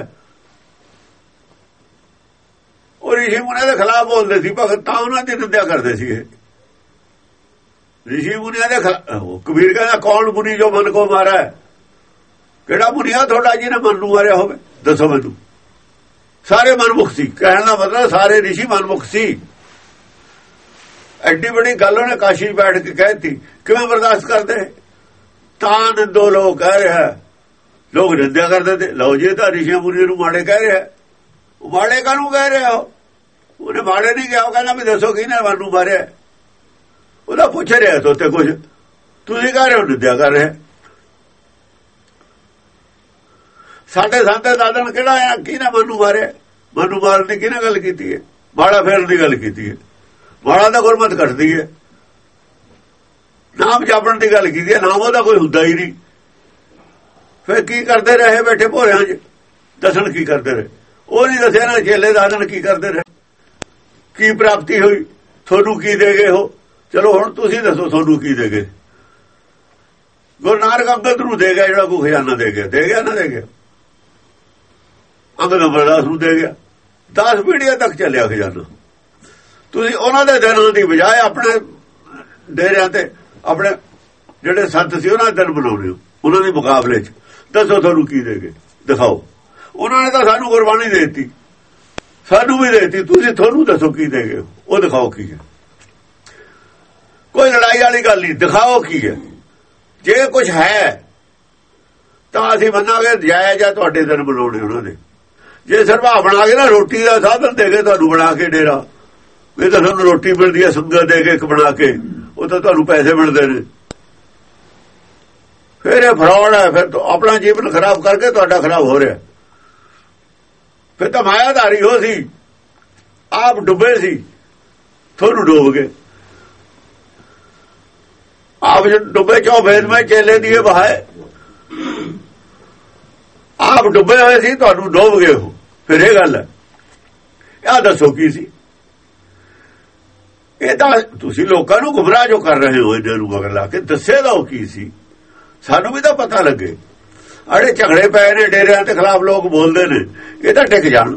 ਉਹ ਰਿਸ਼ੀ ਮੁਨੀਆਂ ਦੇ ਖਿਲਾਫ ਬੋਲਦੇ ਸੀ ਭਗਤ, ਤਾਂ ਉਹਨਾਂ ਦੀ ਨਿੰਦਿਆ ਕਰਦੇ ਸੀ। ਇਹ ਰਿਸ਼ੀ ਮੁਨੀਆਂ ਦੇ ਖਿਲਾਫ। ਕਬੀਰ ਕਹਿੰਦਾ ਕੌਣ ਮੁਨੀ ਜੋ ਮਨ ਕੋ ਮਾਰਾ। ਕਿਹੜਾ ਮੁਨੀ ਆ ਤੁਹਾਡਾ ਜਿਹਨੇ ਮਨ ਨੂੰ ਮਾਰਿਆ ਹੋਵੇ, ਦੱਸੋ ਮੈਨੂੰ। ਸਾਰੇ ਮਨਮੁਖ ਸੀ, ਕਹਿਣ ਦਾ ਮਤਲਬ ਸਾਰੇ ਰਿਸ਼ੀ ਮਨਮੁਖ ਸੀ। ਐਡੀ ਬੜੀ ਗੱਲ ਉਹਨੇ ਕਾਸ਼ੀ ਬੈਠ ਕੇ ਕਹਿਤੀ, ਕਿਵੇਂ ਬਰਦਾਸ਼ਤ ਕਰਦੇ। ਤਾਂ ਨਿੰਦੋ ਲੋਕ ਕਹਿ ਰਿਹਾ, ਲੋਕ ਨਿੰਦਿਆ ਕਰਦੇ ਤੇ ਲਓ ਜੀ ਤਾਂ ਰਿਸ਼ੀ ਮੁਨੀ ਨੂੰ ਮਾੜੇ ਕਹਿ ਰਿਹਾ। ਮਾੜੇ ਕਾਹਨੂੰ ਕਹਿ ਰਿਹਾ, ਉਹਨੇ ਮਾੜੇ ਨਹੀਂ ਕਿਹਾ। ਉਹ ਕਹਿੰਦਾ ਵੀ ਦੱਸੋ ਕਿਹਨੇ ਮਨ ਨੂੰ ਮਾਰਿਆ। ਉਹਦਾ ਪੁੱਛ ਰਿਹਾ ਤੋਤੇ ਕੁਝ, ਤੁਸੀਂ ਕਹਿ ਰਹੇ ਹੋ ਨਿੰਦਿਆ ਕਰ ਰਿਹਾ। ਸਾਡੇ ਸੰਤੇ ਦਾਦਾ ਨੇ ਕਿਹੜਾ ਆ ਕਿਹਨੇ ਮਨ ਨੂੰ ਮਾਰਿਆ। ਮਨ ਨੂੰ ਮਾਰਨ ਦੀ ਕਿਹਨੇ ਗੱਲ ਕੀਤੀ ਹੈ, ਮਾੜਾ ਫੇਰਨ ਦੀ ਗੱਲ ਕੀਤੀ ਹੈ। ਮਾੜਾ ਤਾਂ ਗੁਰਮਤਿ ਘਟਦੀ ਹੈ, ਨਾਮ ਜਪਣ ਦੀ ਗੱਲ ਕੀਤੀ ਹੈ, ਨਾਮ ਉਹਦਾ ਕੋਈ ਹੁੰਦਾ ਹੀ ਨਹੀਂ। ਫਿਰ ਕੀ ਕਰਦੇ ਰਹੇ ਬੈਠੇ ਭੋਰਿਆਂ 'ਚ, ਦੱਸਣ ਕੀ ਕਰਦੇ ਰਹੇ। ਉਹ ਨਹੀਂ ਦੱਸਿਆ ਨਾ ਚੇਲੇ ਦਾਦਨ ਕੀ ਕਰਦੇ ਰਹੇ, ਕੀ ਪ੍ਰਾਪਤੀ ਹੋਈ, ਤੁਹਾਨੂੰ ਕੀ ਦੇ ਗਏ ਹੋ। ਚਲੋ ਹੁਣ ਤੁਸੀਂ ਦੱਸੋ ਤੁਹਾਨੂੰ ਕੀ ਦੇ ਗਏ। ਗੁਰੂ ਨਾਨਕ ਅੰਗਦ ਨੂੰ ਦੇ ਗਿਆ, ਜਿਹੜਾ ਕੋਈ ਖਜ਼ਾਨਾ ਦੇ ਗਿਆ, ਦੇ ਗਿਆ ਨਾ ਦੇ ਗਿਆ। ਅੰਗਦ ਅਮਰਦਾਸ ਨੂੰ ਦੇ ਗਿਆ, 10 ਪੀੜ੍ਹੀਆਂ ਤੱਕ ਚੱਲਿਆ ਖਜ਼ਾਨਾ। ਤੁਸੀਂ ਉਹਨਾਂ ਦੇ ਦਿਨਾਂ ਦੀ ਬਜਾਏ ਆਪਣੇ ਡੇਰਿਆਂ ਤੇ ਆਪਣੇ ਜਿਹੜੇ ਸੰਤ ਸੀ ਉਹਨਾਂ ਦੇ ਦਿਨ ਬਣਾਉਣੇ ਹੋ, ਉਹਨਾਂ ਦੇ ਮੁਕਾਬਲੇ 'ਚ। ਦੱਸੋ ਤੁਹਾਨੂੰ ਕੀ ਦੇ ਗਏ, ਦਿਖਾਓ। ਉਹਨਾਂ ਨੇ ਤਾਂ ਸਾਨੂੰ ਗੁਰਬਾਣੀ ਦੇ ਦਿੱਤੀ, ਸਾਨੂੰ ਵੀ ਦੇ ਦਿੱਤੀ, ਤੁਸੀਂ ਤੁਹਾਨੂੰ ਦੱਸੋ ਕੀ ਦੇ ਗਏ, ਉਹ ਦਿਖਾਓ ਕੀ ਹੈ। ਕੋਈ ਲੜਾਈ ਵਾਲੀ ਗੱਲ ਨਹੀਂ। ਦਿਖਾਓ ਕੀ ਹੈ। ਜੇ ਕੁਝ ਹੈ ਤਾਂ ਅਸੀਂ ਮੰਨਾਂਗੇ ਜਾਇਜ਼ ਆ ਤੁਹਾਡੇ ਦਿਨ ਬਣਾਉਣੇ ਉਹਨਾਂ ਦੇ। ਜੇ ਸਰਵਾ ਬਣਾ ਕੇ ਨਾ ਰੋਟੀ ਦਾ ਸਾਧਨ ਦੇ ਕੇ ਤੁਹਾਨੂੰ ਬਣਾ ਕੇ ਡੇਰਾ, ਇਹ ਤਾਂ ਤੁਹਾਨੂੰ ਰੋਟੀ ਮਿਲਦੀ ਹੈ ਸੰਗਤ ਦੇ ਕੇ ਇੱਕ ਬਣਾ ਕੇ, ਉਹ ਤਾਂ ਤੁਹਾਨੂੰ ਪੈਸੇ ਮਿਲਦੇ ਨੇ। ਫਿਰ ਇਹ ਫਰਾਡ ਹੈ। ਫਿਰ ਆਪਣਾ ਜੀਵਨ ਖਰਾਬ ਕਰਕੇ ਤੁਹਾਡਾ ਖਰਾਬ ਹੋ ਰਿਹਾ। ਫਿਰ ਤਾਂ ਮਾਇਆਧਾਰੀ ਹੋ ਸੀ, ਆਪ ਡੁੱਬੇ ਸੀ, ਤੁਹਾਨੂੰ ਡੋਬ ਗਏ। ਆਪ ਡੁੱਬੇ ਚੋ ਵੇਦ में ਚੇਲੇ ਦੀਏ ਬਹਾਏ, ਆਪ ਡੁੱਬੇ ਹੋਏ ਸੀ, ਤੁਹਾਨੂੰ ਡੋਬ ਗਏ ਹੋ। ਫਿਰ ਇਹ ਗੱਲ ਹੈ। ਆਹ ਦੱਸੋ ਕੀ ਸੀ ਇਹ? ਤਾਂ ਤੁਸੀਂ ਲੋਕਾਂ ਨੂੰ ਗੁੰਮਰਾਹ ਜੋ ਕਰ ਰਹੇ ਹੋ, ਇਹਨਾਂ ਨੂੰ ਮਗਰ ਲਾ ਕੇ ਦੱਸੇ ਦਾ ਉਹ ਕੀ ਸੀ, ਸਾਨੂੰ ਵੀ ਤਾਂ ਪਤਾ ਲੱਗੇ। ਅੜੇ ਝਗੜੇ ਪਏ ਨੇ ਡੇਰਿਆਂ ਦੇ ਖਿਲਾਫ, ਲੋਕ ਬੋਲਦੇ ਨੇ, ਇਹ ਤਾਂ ਟਿਕ ਜਾਣ।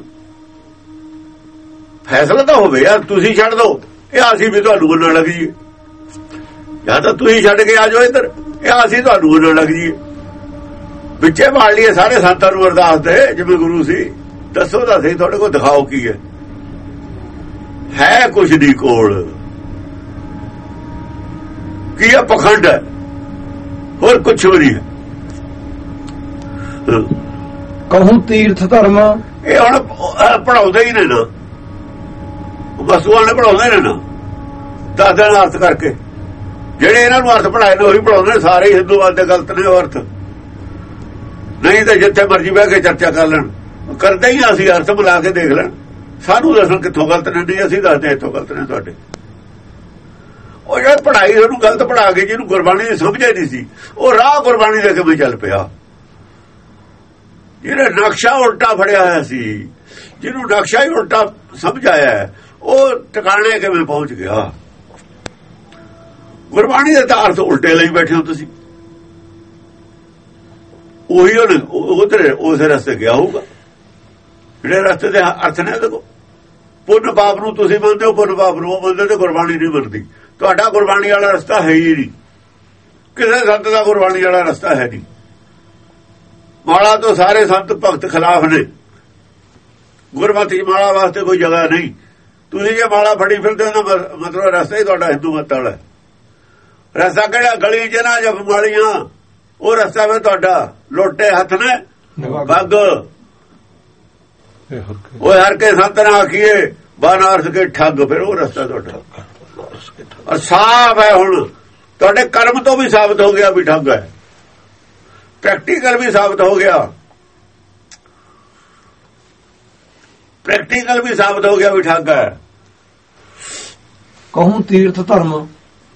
ਫੈਸਲਾ ਤਾਂ ਹੋਵੇ ਯਾਰ, ਤੁਸੀਂ ਛੱਡ ਦਿਓ ਇਹ, ਅਸੀਂ ਵੀ ਤੁਹਾਨੂੰ ਬੋਲਣ ਲੱਗ ਜਾਈਏ। ਜਾਂ ਤਾਂ ਤੁਸੀਂ ਛੱਡ ਕੇ ਆ ਜਾਓ ਇੱਧਰ, ਇਹ ਅਸੀਂ ਤੁਹਾਨੂੰ ਬੋਲਣ ਲੱਗ ਜਾਈਏ। ਵਿੱਚੇ ਮਾਰ ਲਈਏ ਸਾਰੇ ਸੰਤਾਂ ਨੂੰ ਅਰਦਾਸ ਦੇ, ਜਿਵੇਂ ਗੁਰੂ ਸੀ। ਦੱਸੋ ਤਾਂ ਸਹੀ, ਤੁਹਾਡੇ ਕੋਲ ਦਿਖਾਓ ਕੀ ਹੈ ਕੁਛ ਦੀ ਕੋਲ ਕੀ ਹੈ? ਪਖੰਡ ਹੈ, ਹੋਰ ਕੁਛ ਵੀ ਨਹੀਂ ਹੈ। ਕਹੂੰ ਤੀਰਥ ਧਰਮ, ਇਹ ਹੁਣ ਪੜਾਉਂਦੇ ਹੀ ਨੇ ਨਾ, ਬਸੂਆਂ ਨੇ ਪੜਾਉਂਦੇ ਨੇ ਨਾ, ਦਸ ਦਿਨ ਅਰਥ ਕਰਕੇ। ਜਿਹੜੇ ਇਹਨਾਂ ਨੂੰ ਅਰਥ ਪੜਾਏ ਨੇ ਉਹੀ ਪੜਾਉਂਦੇ ਨੇ। ਸਾਰੇ ਹਿੰਦੂਵਾਦ ਦੇ ਗਲਤ ਨੇ ਅਰਥ। ਨਹੀਂ ਤਾਂ ਜਿੱਥੇ ਮਰਜੀ ਬਹਿ ਕੇ ਚਰਚਾ ਕਰ ਲੈਣ, ਕਰਦੇ ਹੀ ਅਸੀਂ ਅਰਥ ਮਿਲਾ ਕੇ ਦੇਖ ਲੈਣ, ਸਾਨੂੰ ਦੱਸਣ ਕਿੱਥੋਂ ਗਲਤ ਨੇ। ਨਹੀਂ ਅਸੀਂ ਦੱਸਦੇ ਇੱਥੋਂ ਗਲਤ ਨੇ ਤੁਹਾਡੇ। ਉਹ ਜਿਹੜਾ ਪੜਾਈ ਉਹਨੂੰ ਗਲਤ ਪੜਾ ਕੇ, ਜਿਹਨੂੰ ਗੁਰਬਾਣੀ ਦੀ ਸਮਝ ਨਹੀਂ ਸੀ, ਉਹ ਰਾਹ ਗੁਰਬਾਣੀ ਦੇ ਕਿਵੇਂ ਚੱਲ ਪਿਆ। ਜਿਹਨੇ ਨਕਸ਼ਾ ਉਲਟਾ ਫੜਿਆ ਹੋਇਆ ਸੀ, ਜਿਹਨੂੰ ਨਕਸ਼ਾ ਹੀ ਉਲਟਾ ਸਮਝ ਆਇਆ, ਉਹ ਟਿਕਾਣੇ ਕਿਵੇਂ ਪਹੁੰਚ ਗਿਆ। ਗੁਰਬਾਣੀ ਦੇ ਤਾਂ ਅਰਥ ਉਲਟੇ ਲਈ ਬੈਠੇ ਹੋ ਤੁਸੀਂ। ਉਹੀ ਉਧਰ ਉਸੇ ਰਸਤੇ ਗਿਆ ਹੋਊਗਾ ਜਿਹੜੇ ਰਸਤੇ ਦੇ ਅਰਥ ਨੇ। ਦੇਖੋ, ਪੁੰਨ ਪਾਪ ਨੂੰ ਤੁਸੀਂ ਮੰਨਦੇ ਹੋ, ਪੁੰਨ ਪਾਪ ਨੂੰ ਉਹ ਮੰਨਦੇ ਤੇ ਗੁਰਬਾਣੀ ਨਹੀਂ ਮੰਨਦੀ। ਤੁਹਾਡਾ ਗੁਰਬਾਣੀ ਵਾਲਾ ਰਸਤਾ ਹੈ ਹੀ ਨਹੀਂ, ਕਿਸੇ ਸੰਤ ਦਾ ਗੁਰਬਾਣੀ ਵਾਲਾ ਰਸਤਾ ਹੈ ਨਹੀਂ। ਮਾਲਾ ਤੋਂ ਸਾਰੇ ਸੰਤ ਭਗਤ ਖਿਲਾਫ ਨੇ। ਗੁਰਮਤਿ ਮਾਲਾ ਵਾਸਤੇ ਕੋਈ ਜਗ੍ਹਾ ਨਹੀਂ। ਤੁਸੀਂ ਜੇ ਮਾਲਾ ਫੜੀ ਫਿਰਦੇ ਹੋ ਨਾ, ਮਤਲਬ ਰਸਤਾ ਹੀ ਤੁਹਾਡਾ ਹਿੰਦੂ ਮਤ ਵਾਲਾ ਹੈ। ਰਸਤਾ ਕਿਹੜਾ? ਗਲੀ ਚ ਨਾ ਜਪ ਮਾਲੀਆਂ, ਉਹ ਰਸਤਾ ਵੇ ਤੁਹਾਡਾ। ਲੋਟੇ ਹੱਥ ਨੇ ਬੱਗ, ਉਹ ਹਰ ਕੇ ਸੰਤ ਨਾ ਆਖੀਏ ਬਨਾਰਸ ਕੇ ਠੱਗ। ਫਿਰ ਉਹ ਰਸਤਾ ਤੁਹਾਡਾ ਔਰ ਸਾਫ਼ ਹੈ। ਹੁਣ ਤੁਹਾਡੇ ਕਰਮ ਤੋਂ ਵੀ ਸਾਬਤ ਹੋ ਗਿਆ ਵੀ ਠੱਗ ਹੈ, ਪ੍ਰੈਕਟੀਕਲ ਵੀ ਸਾਬਤ ਹੋ ਗਿਆ, ਪ੍ਰੈਕਟੀਕਲ ਵੀ ਸਾਬਤ ਹੋ ਗਿਆ ਵੀ ਠੱਗ ਹੈ। ਕਹੂੰ ਤੀਰਥ ਧਰਮ,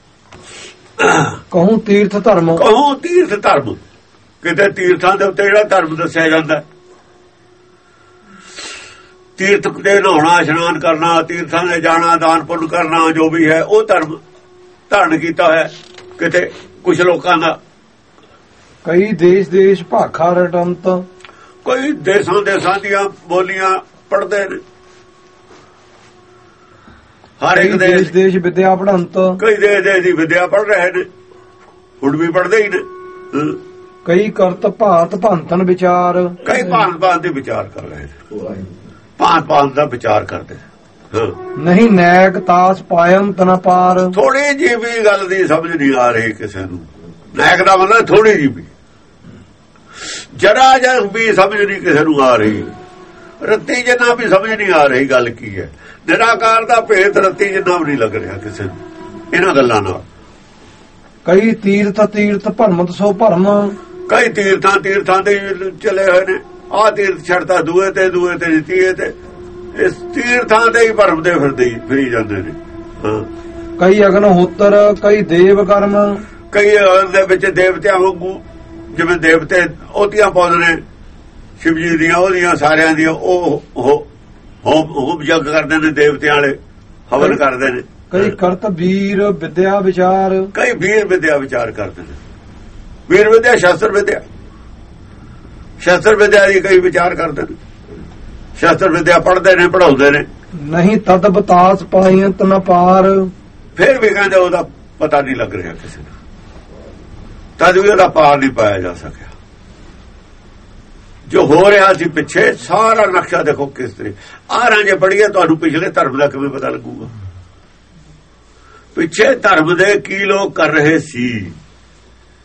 ਕਹੂੰ ਤੀਰਥ ਧਰਮ, ਕਹੂੰ ਤੀਰਥ ਧਰਮ। ਕਿਤੇ ਤੀਰਥਾਂ ਦੇ ਉੱਤੇ ਜਿਹੜਾ ਧਰਮ ਦੱਸਿਆ ਜਾਂਦਾ, ਤੀਰਥ ਤੇ ਨਹਾਉਣਾ, ਇਸ਼ਨਾਨ ਕਰਨਾ, ਤੀਰਥਾਂ ਦੇ ਜਾਣਾ, ਦਾਨ ਪੁੰਨ ਕਰਨਾ, ਜੋ ਵੀ ਹੈ ਉਹ ਧਰਮ ਧਾਰਨ ਕੀਤਾ ਹੋਇਆ ਕਿਤੇ ਕੁਝ ਲੋਕਾਂ ਦਾ। ਕਈ ਦੇਸ਼ ਭਾਖਾ ਰਟੰਤ, ਕੋਈ ਦੇਸਾਂ ਦੀਆਂ ਬੋਲੀਆਂ ਪੜ੍ਹਦੇ ਨੇ। ਹਰ ਇੱਕ ਦੇਸ਼ ਵਿਦਿਆ ਪੜ੍ਹੰਤ, ਕਈ ਦੇਸ਼ ਦੀ ਵਿਦਿਆ ਪੜ੍ਹ ਰਹੇ ਨੇ, ਹੁਣ ਵੀ ਪੜ੍ਹਦੇ ਹੀ ਨੇ। ਕਈ ਕਰਤ ਭਾਂਤ ਭਾਂਤਨ ਵਿਚਾਰ, ਕਈ ਭਾਂਤ ਦੇ ਵਿਚਾਰ ਕਰ ਰਹੇ ਨੇ, ਭਾਂਤ ਦਾ ਵਿਚਾਰ ਕਰਦੇ। ਨਹੀਂ ਨੈਕ ਤਾਸ ਪਾਇਮ ਤਨ ਪਾਰ। ਥੋੜੀ ਜਿਹੀ ਵੀ ਗੱਲ ਦੀ ਸਮਝ ਨਹੀਂ ਆ ਰਹੀ ਕਿਸੇ ਨੂੰ। ਨੈਕ ਦਾ ਮਤਲਬ ਥੋੜੀ ਜਿਹੀ ਵੀ, ਜਰਾ ਜਿਹਾ ਵੀ ਸਮਝ ਨਹੀਂ ਕਿਸੇ ਨੂੰ ਆ ਰਹੀ। ਰੱਤੀ ਜਿੰਨਾ ਵੀ ਸਮਝ ਨਹੀਂ ਆ ਰਹੀ ਗੱਲ ਕੀ ਹੈ। ਨਿਰਾਕਾਰ ਦਾ ਭੇਤ ਰੱਤੀ ਜਿੰਨਾ ਵੀ ਨਹੀਂ ਲੱਗ ਰਿਹਾ ਕਿਸੇ ਨੂੰ ਇਹਨਾਂ ਗੱਲਾਂ ਨਾਲ। ਕਈ ਤੀਰਥ ਭਰਮਤ ਸੋ ਭਰਮ, ਕਈ ਤੀਰਥਾਂ ਤੇ ਚਲੇ ਹੋਏ ਨੇ। ਆਹ ਤੀਰਥ ਛੱਡਦਾ ਦੂਏ ਤੇ ਤੀਏ ਤੇ, ਇਸ ਤੀਰਥਾਂ ਤੇ ਹੀ ਭਰਮ ਦੇ ਫਿਰੀ ਜਾਂਦੇ ਨੇ। ਕਈ ਅਗਨ ਹੋਤਰ, ਕਈ ਦੇਵ ਕਰਮ, ਕਈ ਦੇ ਵਿੱਚ ਦੇਵਤਿਆਂ ਵਾਂਗੂ, ਜਿਵੇਂ ਦੇਵਤੇ ਉਹਦੀਆਂ ਪਾਉਂਦੇ ਨੇ ਸ਼ਿਵ ਜੀ ਦੀਆਂ, ਉਹਦੀਆਂ ਸਾਰਿਆਂ ਦੀਆਂ, ਉਹ ਹੋਮ ਯੱਗ ਕਰਦੇ ਨੇ, ਦੇਵਤਿਆਂ ਵਾਲੇ ਹਵਨ ਕਰਦੇ ਨੇ। ਕਈ ਕਰਤ ਵੀਰ ਵਿਦਿਆ ਵਿਚਾਰ, ਕਈ ਵੀਰ ਵਿਦਿਆ ਵਿਚਾਰ ਕਰਦੇ ਨੇ। ਵੀਰ ਵਿਦਿਆ ਸ਼ਾਸਤਰ ਵਿਦਿਆ ਦੀ ਕਈ ਵਿਚਾਰ ਕਰਦੇ ਨੇ। ਸ਼ਾਸਤਰ ਵਿਦਿਆ ਪੜ੍ਹਦੇ ਨੇ, ਪੜ੍ਹਾਉਂਦੇ ਨੇ। ਨਹੀਂ ਤਦ ਬਤਾਸ ਪਾਇਤ ਨ ਪਾਰ, ਫਿਰ ਵੀ ਕਹਿੰਦੇ ਉਹਦਾ ਪਤਾ ਨਹੀਂ ਲੱਗ ਰਿਹਾ ਕਿਸੇ ਨੂੰ, ਤਦ ਵੀ ਉਹਦਾ ਪਾਰ ਨਹੀਂ ਪਾਇਆ ਜਾ ਸਕਿਆ। ਜੋ ਹੋ ਰਿਹਾ ਸੀ ਪਿੱਛੇ ਸਾਰਾ ਨਕਸ਼ਾ ਦੇਖੋ ਕਿਸ ਤਰ੍ਹਾਂ। ਆਹ ਰਾਂਝੇ ਪੜੀਏ ਤੁਹਾਨੂੰ ਪਿਛਲੇ ਧਰਮ ਦਾ ਕਿਵੇਂ ਪਤਾ ਲੱਗੂਗਾ। ਪਿੱਛੇ ਧਰਮ ਦੇ ਕੀ ਲੋਕ ਕਰ ਰਹੇ ਸੀ।